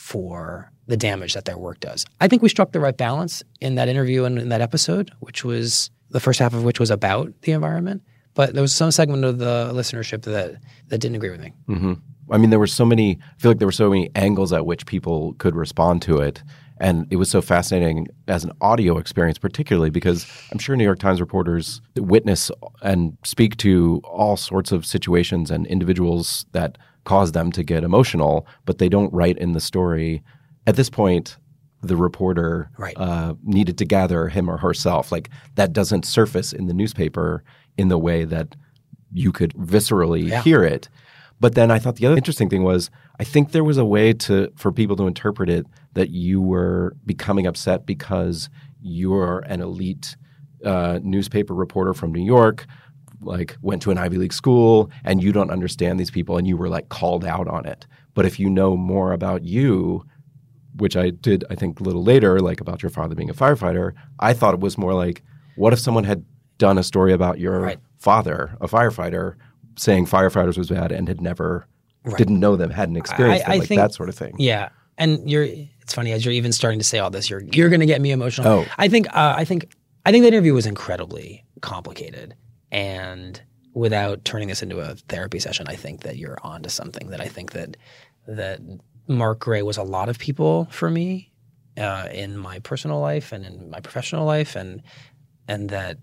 for the damage that their work does. I think we struck the right balance in that interview and in that episode, which was the first half of which was about the environment. But there was some segment of the listenership that that didn't agree with me. Mm-hmm. I mean, there were so many – I feel like there were so many angles at which people could respond to it. And it was so fascinating as an audio experience, particularly because I'm sure New York Times reporters witness and speak to all sorts of situations and individuals that cause them to get emotional, but they don't write in the story. At this point, the reporter right. uh, needed to gather him or herself. Like, that doesn't surface in the newspaper in the way that you could viscerally yeah. hear it. But then I thought the other interesting thing was I think there was a way to for people to interpret it that you were becoming upset because you're an elite uh, newspaper reporter from New York, like went to an Ivy League school, and you don't understand these people, and you were like called out on it. But if you know more about you, which I did, I think, a little later, like about your father being a firefighter, I thought it was more like, what if someone had done a story about your right. father, a firefighter, saying firefighters was bad and had never, right. didn't know them, hadn't experienced I, them, I like think, that sort of thing. Yeah. And you're, it's funny, as you're even starting to say all this, you're you're going to get me emotional. Oh. I think, uh, I think, I think the interview was incredibly complicated. And without turning this into a therapy session, I think that you're onto something. That I think that that Mark Gray was a lot of people for me uh, in my personal life and in my professional life, and and that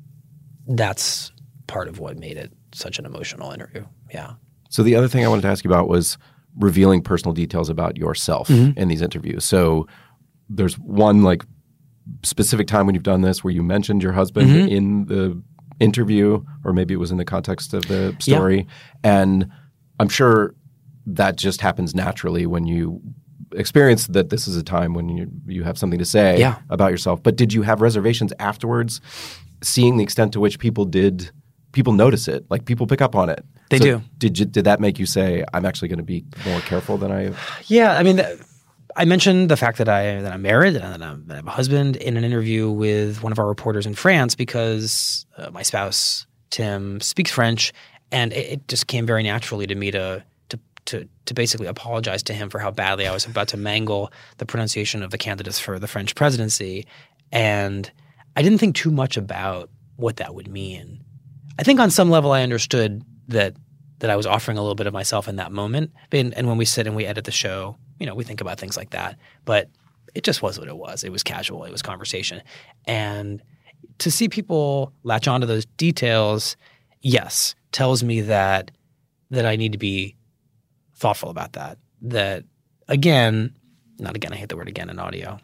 that's part of what made it such an emotional interview. Yeah. So the other thing I wanted to ask you about was revealing personal details about yourself mm-hmm. in these interviews. So there's one like specific time when you've done this where you mentioned your husband mm-hmm. in the interview, or maybe it was in the context of the story. Yeah. And I'm sure that just happens naturally when you experience that this is a time when you you have something to say yeah. about yourself. But did you have reservations afterwards, seeing the extent to which people did people notice it? Like, people pick up on it. They so do. Did you, did that make you say, I'm actually going to be more careful than I Yeah, I mean, th- I mentioned the fact that I that I'm married and that, I'm, that I have a husband in an interview with one of our reporters in France because uh, my spouse Tim speaks French, and it, it just came very naturally to me to to to to basically apologize to him for how badly I was about to mangle the pronunciation of the candidates for the French presidency, and I didn't think too much about what that would mean. I think on some level I understood that that I was offering a little bit of myself in that moment. And, and when we sit and we edit the show, you know, we think about things like that. But it just was what it was. It was casual. It was conversation. And to see people latch onto those details, yes, tells me that that I need to be thoughtful about that. That, again, not again, I hate the word again in audio.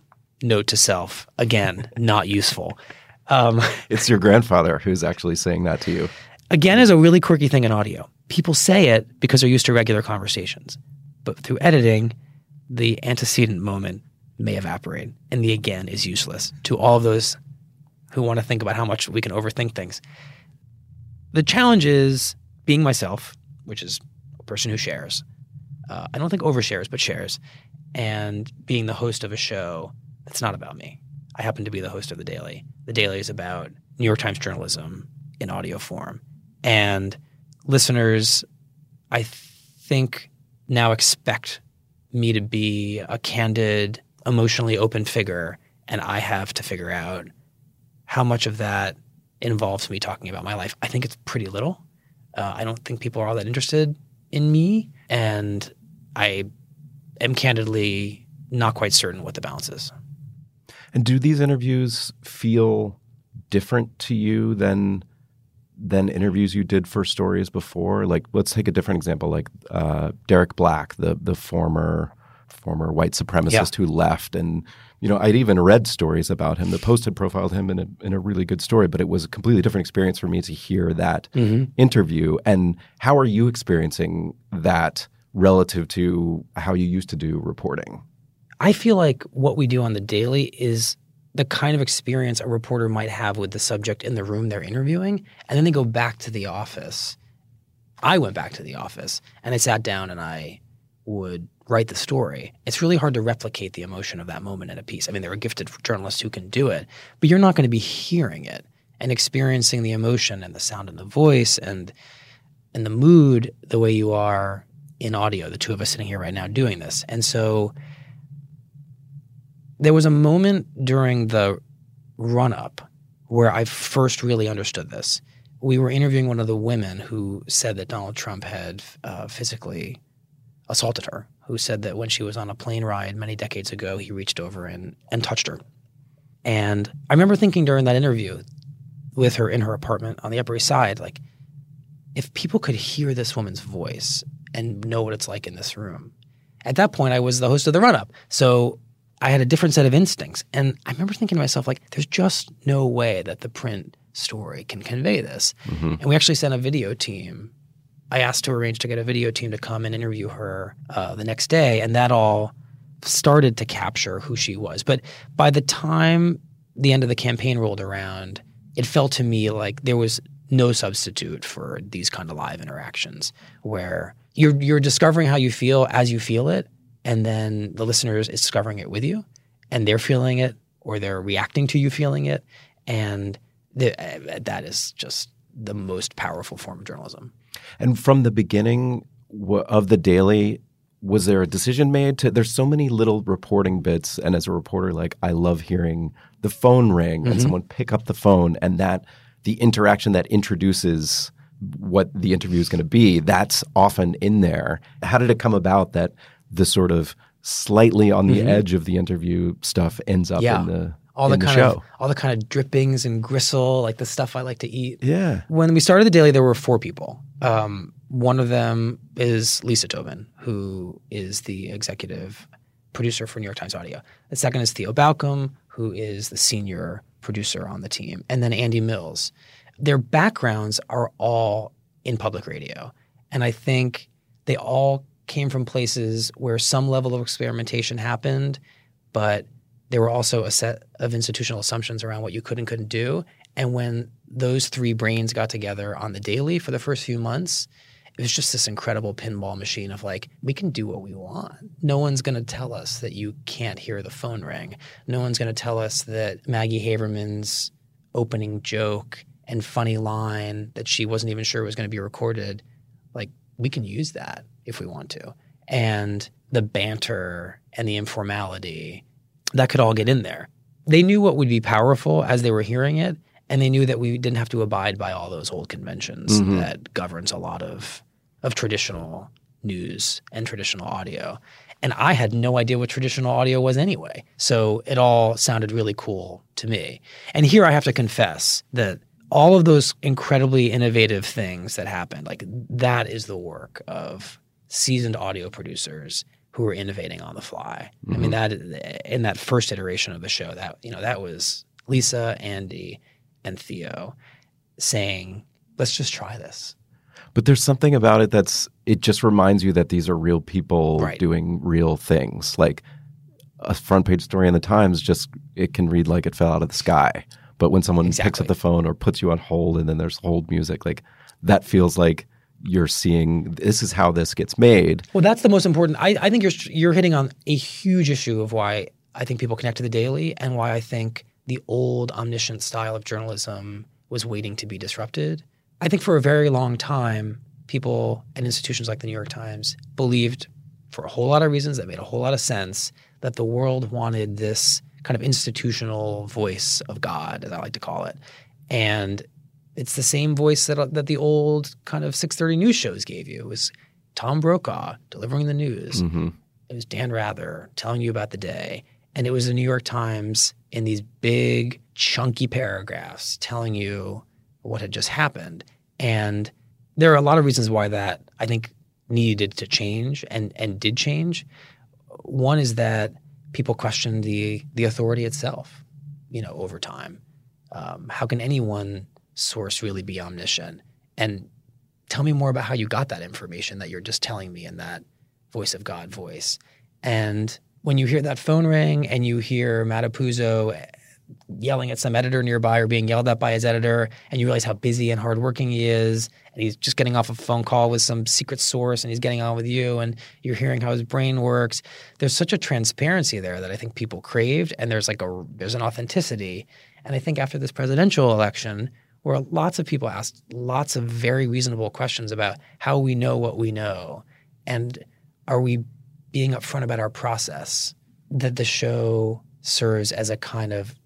note to self, again, not useful. Um, It's your grandfather who's actually saying that to you. again, is a really quirky thing in audio. People say it because they're used to regular conversations. But through editing, the antecedent moment may evaporate, and the again is useless to all of those who want to think about how much we can overthink things. The challenge is being myself, which is a person who shares. Uh, I don't think overshares, but shares. And being the host of a show that's not about me. I happen to be the host of The Daily. The Daily is about New York Times journalism in audio form. And listeners, I think, now expect me to be a candid, emotionally open figure, and I have to figure out how much of that involves me talking about my life. I think it's pretty little. Uh, I don't think people are all that interested in me, and I am candidly not quite certain what the balance is. And do these interviews feel different to you than than interviews you did for stories before? Like, let's take a different example, like uh, Derek Black, the the former former white supremacist Yeah. who left. And, you know, I'd even read stories about him. The Post had profiled him in a, in a really good story, but it was a completely different experience for me to hear that Mm-hmm. interview. And how are you experiencing that relative to how you used to do reporting? I feel like what we do on The Daily is the kind of experience a reporter might have with the subject in the room they're interviewing, and then they go back to the office. I went back to the office, and I sat down and I would write the story. It's really hard to replicate the emotion of that moment in a piece. I mean, there are gifted journalists who can do it, but you're not going to be hearing it and experiencing the emotion and the sound in the voice and and the mood the way you are in audio, the two of us sitting here right now doing this. And so there was a moment during the run-up where I first really understood this. We were interviewing one of the women who said that Donald Trump had uh, physically assaulted her, who said that when she was on a plane ride many decades ago, he reached over and, and touched her. And I remember thinking during that interview with her in her apartment on the Upper East Side, like, if people could hear this woman's voice and know what it's like in this room. At that point, I was the host of the run-up. So I had a different set of instincts. And I remember thinking to myself, like, there's just no way that the print story can convey this. Mm-hmm. And we actually sent a video team. I asked to arrange to get a video team to come and interview her uh, the next day. And that all started to capture who she was. But by the time the end of the campaign rolled around, it felt to me like there was no substitute for these kind of live interactions where you're you're discovering how you feel as you feel it, and then the listener is discovering it with you, and they're feeling it or they're reacting to you feeling it, and the, uh, that is just the most powerful form of journalism. And from the beginning w- of The Daily, was there a decision made to – there's so many little reporting bits, and as a reporter, like, I love hearing the phone ring mm-hmm. and someone pick up the phone, and that the interaction that introduces what the interview is going to be, that's often in there. How did it come about that the sort of slightly on the mm-hmm. edge of the interview stuff ends up yeah. in the all in the, the kind show? Of, all the kind of drippings and gristle, like the stuff I like to eat. Yeah. When we started The Daily, there were four people. Um, one of them is Lisa Tobin, who is the executive producer for New York Times Audio. The second is Theo Balcom, who is the senior producer on the team, and then Andy Mills. Their backgrounds are all in public radio. And I think they all came from places where some level of experimentation happened, but there were also a set of institutional assumptions around what you could and couldn't do. And when those three brains got together on The Daily for the first few months, it was just this incredible pinball machine of like, we can do what we want. No one's going to tell us that you can't hear the phone ring. No one's going to tell us that Maggie Haberman's opening joke and funny line that she wasn't even sure was going to be recorded, like, we can use that if we want to. And the banter and the informality, that could all get in there. They knew what would be powerful as they were hearing it, and they knew that we didn't have to abide by all those old conventions mm-hmm. that governs a lot of of traditional news and traditional audio. And I had no idea what traditional audio was anyway. So it all sounded really cool to me. And here I have to confess that all of those incredibly innovative things that happened, like that is the work of seasoned audio producers who were innovating on the fly. Mm-hmm. I mean, that in that first iteration of the show, that you know, that was Lisa, Andy, and Theo saying, let's just try this. But there's something about it that's, it just reminds you that these are real people right. doing real things. Like a front page story in the Times, just, it can read like it fell out of the sky. But when someone exactly. picks up the phone or puts you on hold and then there's hold music, like that feels like you're seeing this is how this gets made. Well, that's the most important. I, I think you're you're hitting on a huge issue of why I think people connect to The Daily and why I think the old omniscient style of journalism was waiting to be disrupted. I think for a very long time, people and institutions like the New York Times believed, for a whole lot of reasons that made a whole lot of sense, that the world wanted this kind of institutional voice of God, as I like to call it. And it's the same voice that that the old kind of six thirty news shows gave you. It was Tom Brokaw delivering the news. Mm-hmm. It was Dan Rather telling you about the day. And it was the New York Times in these big, chunky paragraphs telling you what had just happened. And there are a lot of reasons why that I think needed to change and, and did change. One is that people questioned the the authority itself, you know, over time. Um, how can any one source really be omniscient? And tell me more about how you got that information that you're just telling me in that voice of God voice. And when you hear that phone ring and you hear Matt Apuzzo yelling at some editor nearby or being yelled at by his editor, and you realize how busy and hardworking he is, and he's just getting off a phone call with some secret source and he's getting on with you, and you're hearing how his brain works, there's such a transparency there that I think people craved, and there's like a there's an authenticity. And I think after this presidential election, where lots of people asked lots of very reasonable questions about how we know what we know, and are we being upfront about our process, that the show serves as a kind of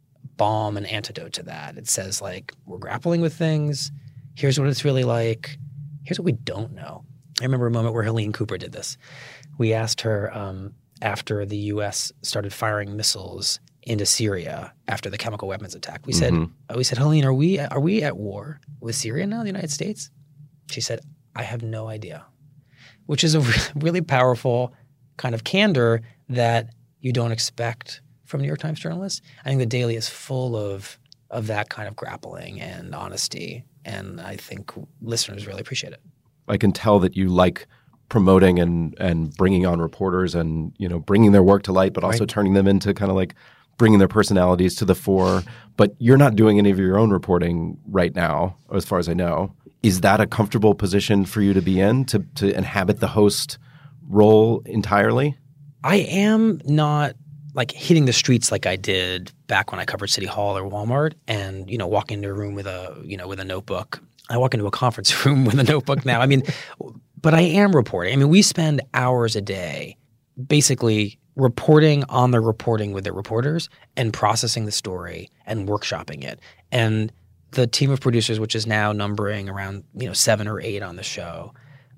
balm and antidote to that. It says, like, we're grappling with things. Here's what it's really like. Here's what we don't know. I remember a moment where Helene Cooper did this. We asked her um, after the U S started firing missiles into Syria after the chemical weapons attack. We said, mm-hmm. uh, we said, Helene, are we are we at war with Syria now, the United States? She said, I have no idea, which is a re- really powerful kind of candor that you don't expect from New York Times journalists. I think The Daily is full of of that kind of grappling and honesty, and I think listeners really appreciate it. I can tell that you like promoting and and bringing on reporters and, you know, bringing their work to light, but also right. turning them into kind of like bringing their personalities to the fore. But you're not doing any of your own reporting right now, as far as I know. Is that a comfortable position for you to be in, to to inhabit the host role entirely? I am not like hitting the streets like I did back when I covered City Hall or Walmart, and, you know, walk into a room with a, you know, with a notebook. I walk into a conference room with a notebook now. I mean, but I am reporting. I mean, we spend hours a day basically reporting on the reporting with the reporters and processing the story and workshopping it. And the team of producers, which is now numbering around, you know, seven or eight on the show,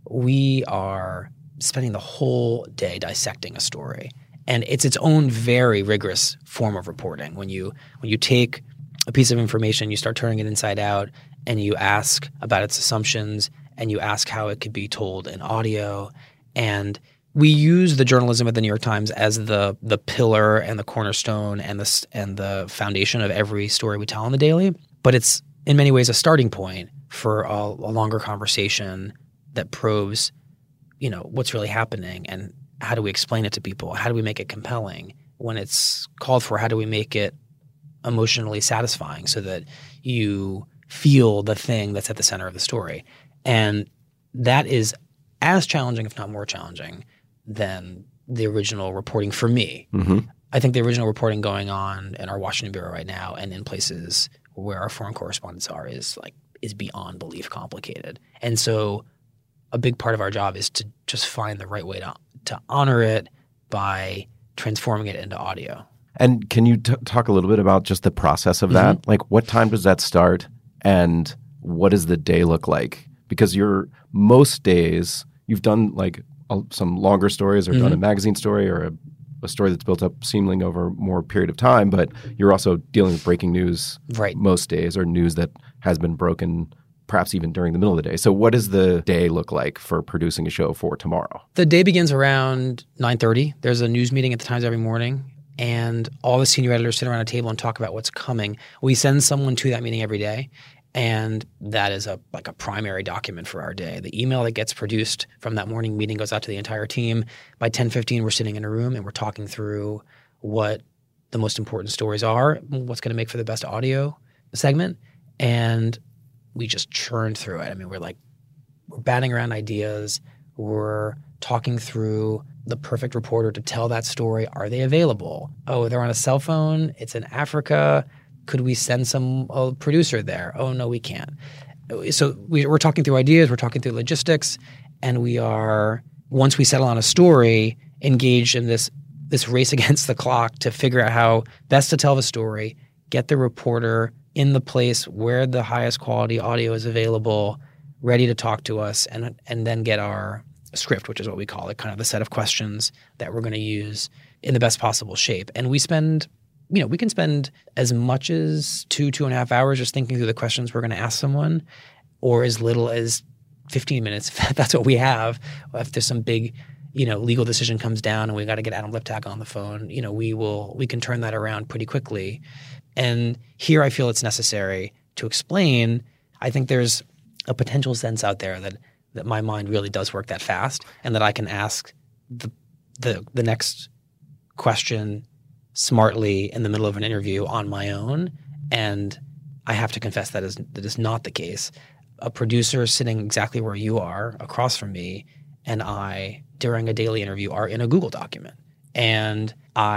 we are spending the whole day dissecting a story. And it's its own very rigorous form of reporting. When you when you take a piece of information, you start turning it inside out, and you ask about its assumptions, and you ask how it could be told in audio. And we use the journalism at the New York Times as the the pillar and the cornerstone and the and the foundation of every story we tell on The Daily. But it's in many ways a starting point for a, a longer conversation that probes, you know, what's really happening and how do we explain it to people? How do we make it compelling? When it's called for, how do we make it emotionally satisfying so that you feel the thing that's at the center of the story? And that is as challenging, if not more challenging, than the original reporting for me. Mm-hmm. I think the original reporting going on in our Washington bureau right now and in places where our foreign correspondents are is like is beyond belief complicated. And so a big part of our job is to just find the right way to to honor it by transforming it into audio. And can you t- talk a little bit about just the process of that? Mm-hmm. Like, what time does that start, and what does the day look like? Because you're most days you've done like a, some longer stories, or mm-hmm. done a magazine story, or a, a story that's built up seemingly over more period of time. But you're also dealing with breaking news right. most days, or news that has been broken perhaps even during the middle of the day. So what does the day look like for producing a show for tomorrow? The day begins around nine thirty. There's a news meeting at the Times every morning, and all the senior editors sit around a table and talk about what's coming. We send someone to that meeting every day, and that is a like a primary document for our day. The email that gets produced from that morning meeting goes out to the entire team. By ten fifteen, we're sitting in a room and we're talking through what the most important stories are, what's going to make for the best audio segment, and we just churn through it. I mean, we're like, we're batting around ideas. We're talking through the perfect reporter to tell that story. Are they available? Oh, they're on a cell phone. It's in Africa. Could we send some a producer there? Oh, no, we can't. So we, we're talking through ideas. We're talking through logistics. And we are, once we settle on a story, engaged in this this race against the clock to figure out how best to tell the story, get the reporter in the place where the highest quality audio is available, ready to talk to us, and and then get our script, which is what we call it, kind of the set of questions that we're going to use in the best possible shape. And we spend, you know, we can spend as much as two, two and a half hours just thinking through the questions we're going to ask someone, or as little as fifteen minutes, if that's what we have. If there's some big, you know, legal decision comes down and we got to get Adam Liptak on the phone, you know, we will, we can turn that around pretty quickly. And here I feel it's necessary to explain, I think there's a potential sense out there that that my mind really does work that fast, and that I can ask the the the next question smartly in the middle of an interview on my own. And I have to confess that is that is not the case. A producer sitting exactly where you are, across from me, and I, during a daily interview, are in a Google document. And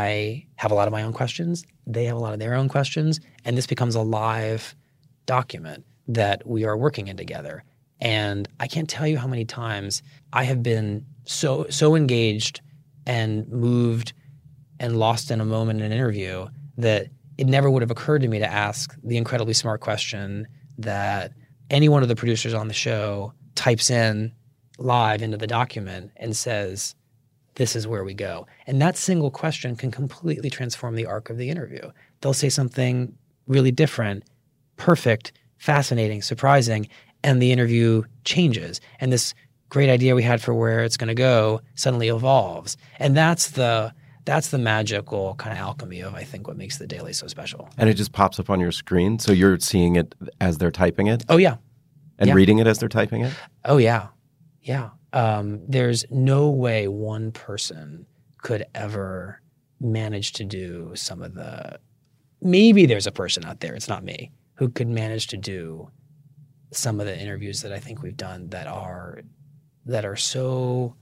I have a lot of my own questions. They have a lot of their own questions. And this becomes a live document that we are working in together. And I can't tell you how many times I have been so so engaged and moved and lost in a moment in an interview that it never would have occurred to me to ask the incredibly smart question that any one of the producers on the show types in live into the document and says, this is where we go. And that single question can completely transform the arc of the interview. They'll say something really different, perfect, fascinating, surprising, and the interview changes. And this great idea we had for where it's going to go suddenly evolves. And that's the that's the magical kind of alchemy of, I think, what makes The Daily so special. And it just pops up on your screen, so you're seeing it as they're typing it? Oh, yeah. And yeah. reading it as they're typing it? Oh, yeah. Yeah. Um, there's no way one person could ever manage to do some of the – maybe there's a person out there, it's not me, who could manage to do some of the interviews that I think we've done that are that are so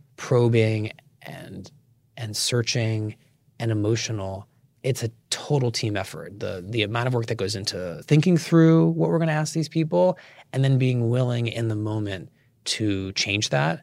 probing and and searching and emotional. It's a total team effort. The the amount of work that goes into thinking through what we're going to ask these people and then being willing in the moment to change that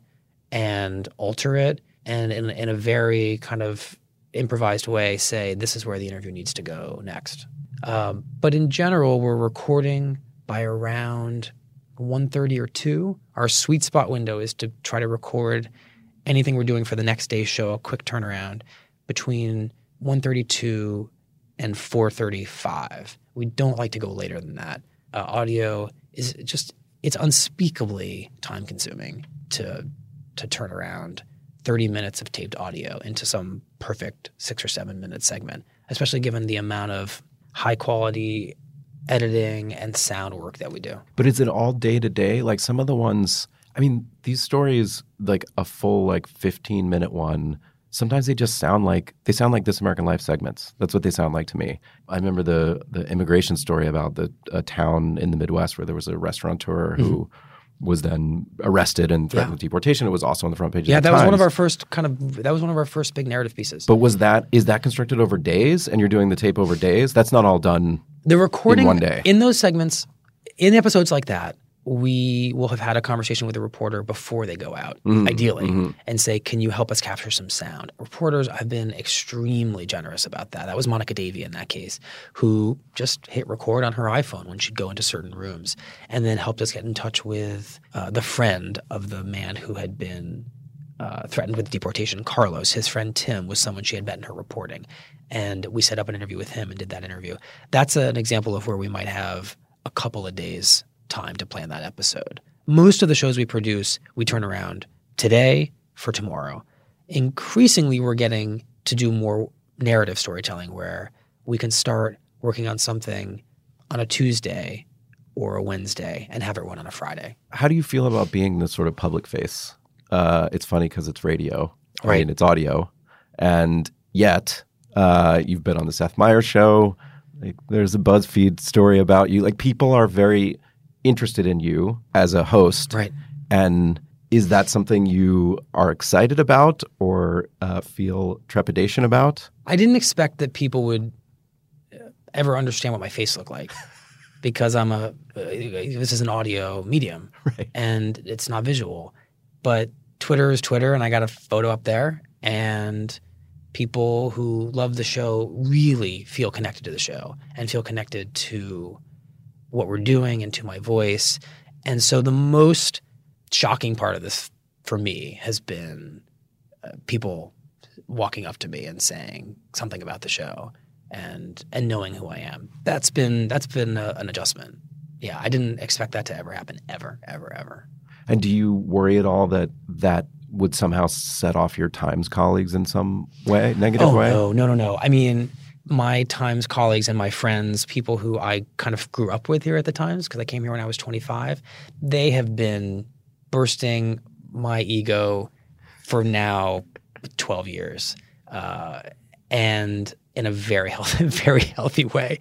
and alter it and in, in a very kind of improvised way say, this is where the interview needs to go next. Um, but in general, we're recording by around one thirty or two. Our sweet spot window is to try to record anything we're doing for the next day's show, a quick turnaround, between one thirty-two and four thirty-five. We don't like to go later than that. Uh, audio is just, it's unspeakably time consuming to to turn around thirty minutes of taped audio into some perfect six or seven minute segment, especially given the amount of high quality editing and sound work that we do. But is it all day to day? Like some of the ones, I mean, these stories, like a full like fifteen minute one, sometimes they just sound like, they sound like This American Life segments. That's what they sound like to me. I remember the the immigration story about the a town in the Midwest where there was a restaurateur who mm-hmm. was then arrested and threatened yeah. with deportation. It was also on the front page yeah, of the that Times. was one of our first kind of, that was one of our first big narrative pieces. But was that, is that constructed over days and you're doing the tape over days? That's not all done The recording in one day. In those segments, in episodes like that, we will have had a conversation with a reporter before they go out, mm-hmm. ideally, mm-hmm. and say, can you help us capture some sound? Reporters have been extremely generous about that. That was Monica Davey in that case, who just hit record on her iPhone when she'd go into certain rooms and then helped us get in touch with uh, the friend of the man who had been uh, threatened with deportation, Carlos. His friend Tim was someone she had met in her reporting. And we set up an interview with him and did that interview. That's an example of where we might have a couple of days time to plan that episode. Most of the shows we produce, we turn around today for tomorrow. Increasingly, we're getting to do more narrative storytelling where we can start working on something on a Tuesday or a Wednesday and have it run on a Friday. How do you feel about being the sort of public face? Uh, it's funny because it's radio, Right. I mean, it's audio, and yet uh, you've been on the Seth Meyers show. Like, there's a BuzzFeed story about you. Like, people are very interested in you as a host. Right. And is that something you are excited about or uh, feel trepidation about? I didn't expect that people would ever understand what my face looked like because I'm a uh, this is an audio medium, Right. and it's not visual. But Twitter is Twitter, and I got a photo up there, and people who love the show really feel connected to the show and feel connected to what we're doing and to my voice. And so the most shocking part of this for me has been uh, people walking up to me and saying something about the show and and knowing who I am. That's been that's been a, an adjustment. Yeah, I didn't expect that to ever happen, ever, ever, ever. And do you worry at all that that would somehow set off your Times colleagues in some way, negative oh, way? no, no, no, no. I mean, my Times colleagues and my friends, people who I kind of grew up with here at the Times, because I came here when I was twenty-five, they have been bursting my ego for now twelve years, uh, and in a very healthy, very healthy way.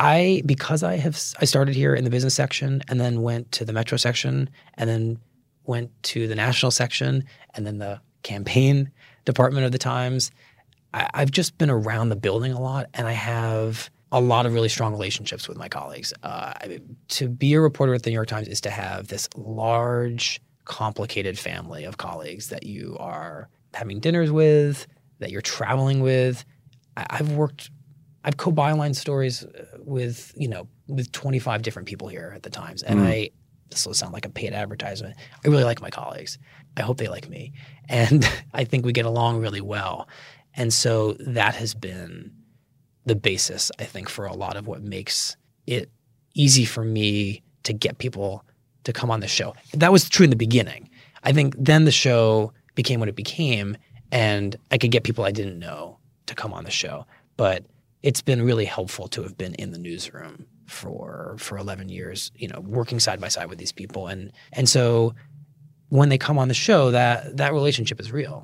I because I have I started here in the business section and then went to the Metro section and then went to the national section and then the campaign department of the Times. I, I've just been around the building a lot, and I have a lot of really strong relationships with my colleagues. Uh, I, to be a reporter at the New York Times is to have this large, complicated family of colleagues that you are having dinners with, that you're traveling with. I, I've worked, I've co-byline stories with, you know, with twenty-five different people here at the Times, and mm. I. This will sound like a paid advertisement. I really like my colleagues. I hope they like me, and I think we get along really well. And so that has been the basis, I think, for a lot of what makes it easy for me to get people to come on the show. That was true in the beginning. I think then the show became what it became, and I could get people I didn't know to come on the show. But it's been really helpful to have been in the newsroom for for eleven years, you know, working side by side with these people. And and so when they come on the show, that that relationship is real.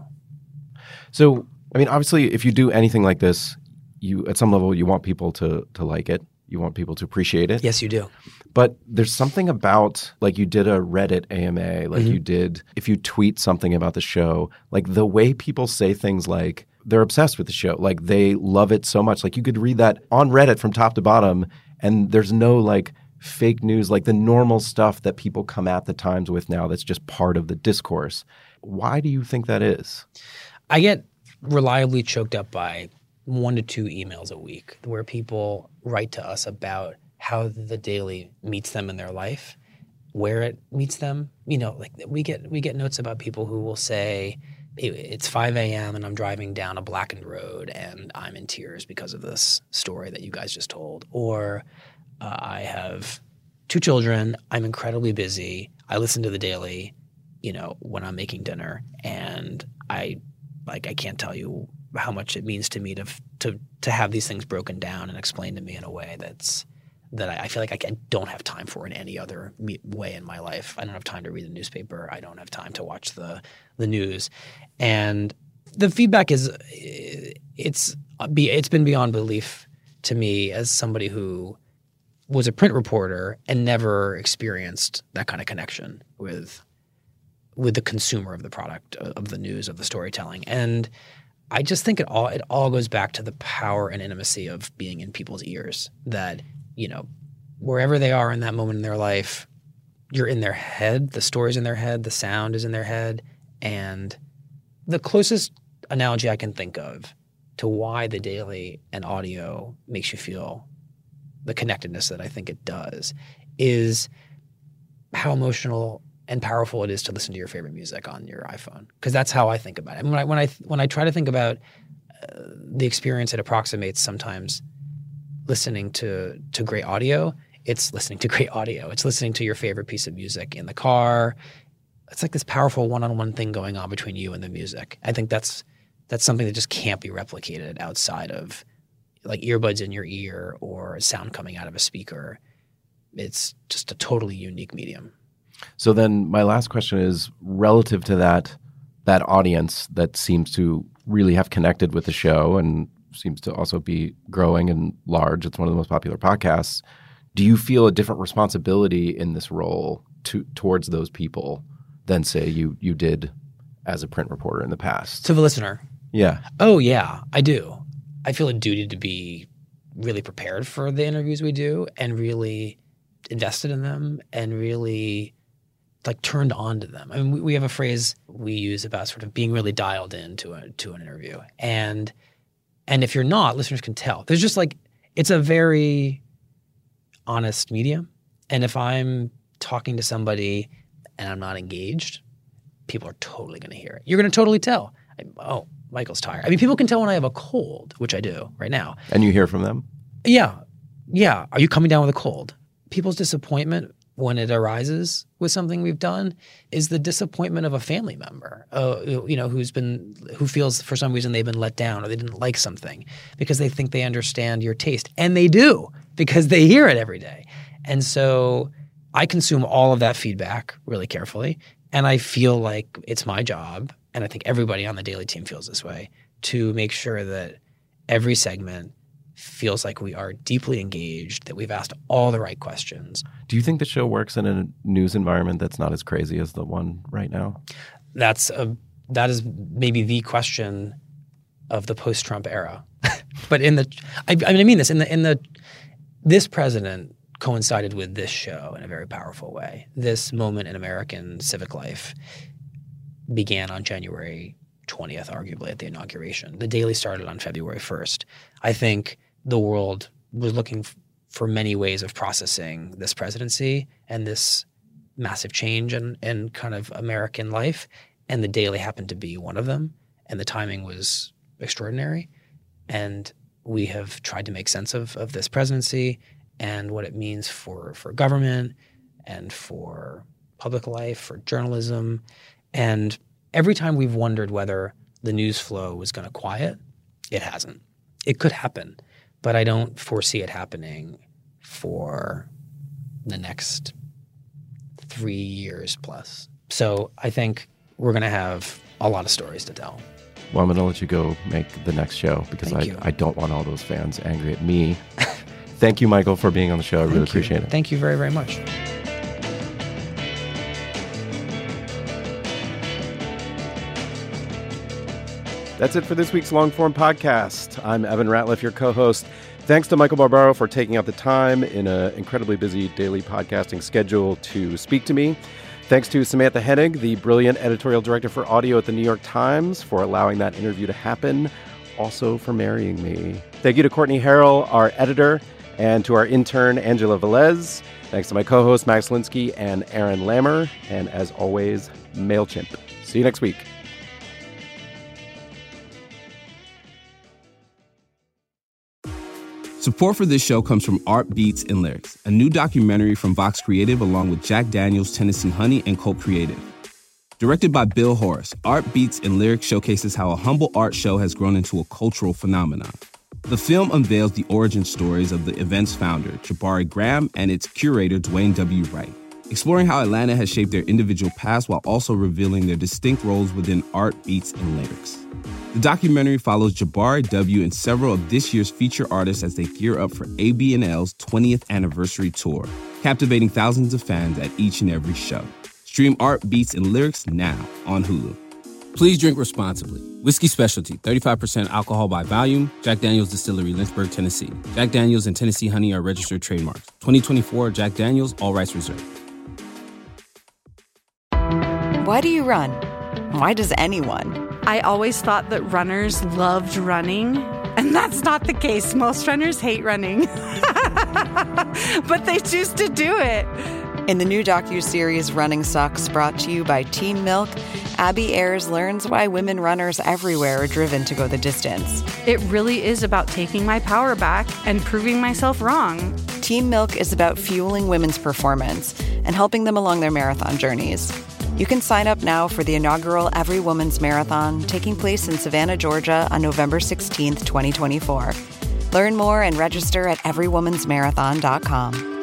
So, I mean, obviously, if you do anything like this, you at some level you want people to to like it. You want people to appreciate it. Yes, you do. But there's something about, like, you did a Reddit A M A, like mm-hmm. you did, if you tweet something about the show, like the way people say things like they're obsessed with the show, like they love it so much. Like you could read that on Reddit from top to bottom, and there's no like fake news, like the normal stuff that people come at the Times with now that's just part of the discourse. Why do you think that is? I get reliably choked up by one to two emails a week where people write to us about how the Daily meets them in their life, where it meets them. You know, like we get we get notes about people who will say, it's five a.m. and I'm driving down a blackened road and I'm in tears because of this story that you guys just told. Or uh, I have two children. I'm incredibly busy. I listen to the Daily, you know, when I'm making dinner, and I like I can't tell you how much it means to me to to to have these things broken down and explained to me in a way that's that I, I feel like I, I don't have time for in any other me- way in my life. I don't have time to read the newspaper. I don't have time to watch the the news. And the feedback is it's it's been beyond belief to me as somebody who was a print reporter and never experienced that kind of connection with with the consumer of the product, of the news, of the storytelling. And I just think it all it all goes back to the power and intimacy of being in people's ears, that, you know, wherever they are in that moment in their life, you're in their head, the story's in their head, the sound is in their head. And the closest analogy I can think of to why the Daily and audio makes you feel the connectedness that I think it does is how emotional and powerful it is to listen to your favorite music on your iPhone. Because that's how I think about it. I mean, when I when I when I try to think about uh, the experience it approximates sometimes listening to to great audio, It's listening to great audio. It's listening to your favorite piece of music in the car. It's like this powerful one-on-one thing going on between you and the music. I think that's that's something that just can't be replicated outside of like earbuds in your ear or sound coming out of a speaker. It's just a totally unique medium. So then my last question is relative to that that audience that seems to really have connected with the show and seems to also be growing and large. It's one of the most popular podcasts. Do you feel a different responsibility in this role to towards those people than, say, you you did as a print reporter in the past? To the listener? Yeah. Oh, yeah, I do. I feel a duty to be really prepared for the interviews we do and really invested in them and really like turned on to them. I mean, we, we have a phrase we use about sort of being really dialed in to, a, to an interview. And and if you're not, listeners can tell. There's just like – it's a very honest medium. And if I'm talking to somebody and I'm not engaged, people are totally going to hear it. You're going to totally tell. I, oh, Michael's tired. I mean, people can tell when I have a cold, which I do right now. And you hear from them? Yeah. Yeah. Are you coming down with a cold? People's disappointment when it arises with something we've done is the disappointment of a family member, uh, you know, who's been, who feels for some reason they've been let down or they didn't like something because they think they understand your taste. And they do because they hear it every day. And so I consume all of that feedback really carefully. And I feel like it's my job, and I think everybody on the Daily team feels this way, to make sure that every segment feels like we are deeply engaged, that we've asked all the right questions. Do you think the show works in a news environment that's not as crazy as the one right now? That's a that is maybe the question of the post-Trump era. But in the I, I mean I mean this in the in the this president coincided with this show in a very powerful way. This moment in American civic life began on January twentieth, arguably at the inauguration. The Daily started on February first. I think the world was looking f- for many ways of processing this presidency and this massive change in, in kind of American life, and the Daily happened to be one of them, and the timing was extraordinary. And we have tried to make sense of, of this presidency and what it means for, for government and for public life, for journalism. And every time we've wondered whether the news flow was going to quiet, it hasn't. It could happen, but I don't foresee it happening for the next three years plus. So I think we're going to have a lot of stories to tell. Well, I'm going to let you go make the next show because I, I don't want all those fans angry at me. Thank you, Michael, for being on the show. I really Thank appreciate you. it. Thank you very, very much. That's it for this week's Longform Podcast. I'm Evan Ratliff, your co-host. Thanks to Michael Barbaro for taking out the time in an incredibly busy daily podcasting schedule to speak to me. Thanks to Samantha Hennig, the brilliant editorial director for audio at the New York Times, for allowing that interview to happen, also for marrying me. Thank you to Courtney Harrell, our editor, and to our intern, Angela Velez. Thanks to my co-hosts, Max Linsky and Aaron Lammer. And as always, MailChimp. See you next week. Support for this show comes from Art Beats and Lyrics, a new documentary from Vox Creative along with Jack Daniels, Tennessee Honey, and Colt Creative. Directed by Bill Horace, Art Beats and Lyrics showcases how a humble art show has grown into a cultural phenomenon. The film unveils the origin stories of the event's founder, Jabari Graham, and its curator, Dwayne W. Wright, exploring how Atlanta has shaped their individual past while also revealing their distinct roles within art, beats, and lyrics. The documentary follows Jabari W. and several of this year's feature artists as they gear up for A B N L's twentieth anniversary tour, captivating thousands of fans at each and every show. Stream Art, Beats, and Lyrics now on Hulu. Please drink responsibly. Whiskey Specialty, thirty-five percent alcohol by volume. Jack Daniel's Distillery, Lynchburg, Tennessee. Jack Daniel's and Tennessee Honey are registered trademarks. twenty twenty-four Jack Daniel's, all rights reserved. Why do you run? Why does anyone? I always thought that runners loved running, and that's not the case. Most runners hate running, but they choose to do it. In the new docuseries Running Sucks, brought to you by Team Milk, Abby Ayers learns why women runners everywhere are driven to go the distance. It really is about taking my power back and proving myself wrong. Team Milk is about fueling women's performance and helping them along their marathon journeys. You can sign up now for the inaugural Every Woman's Marathon, taking place in Savannah, Georgia on November sixteenth, twenty twenty-four. Learn more and register at every womans marathon dot com.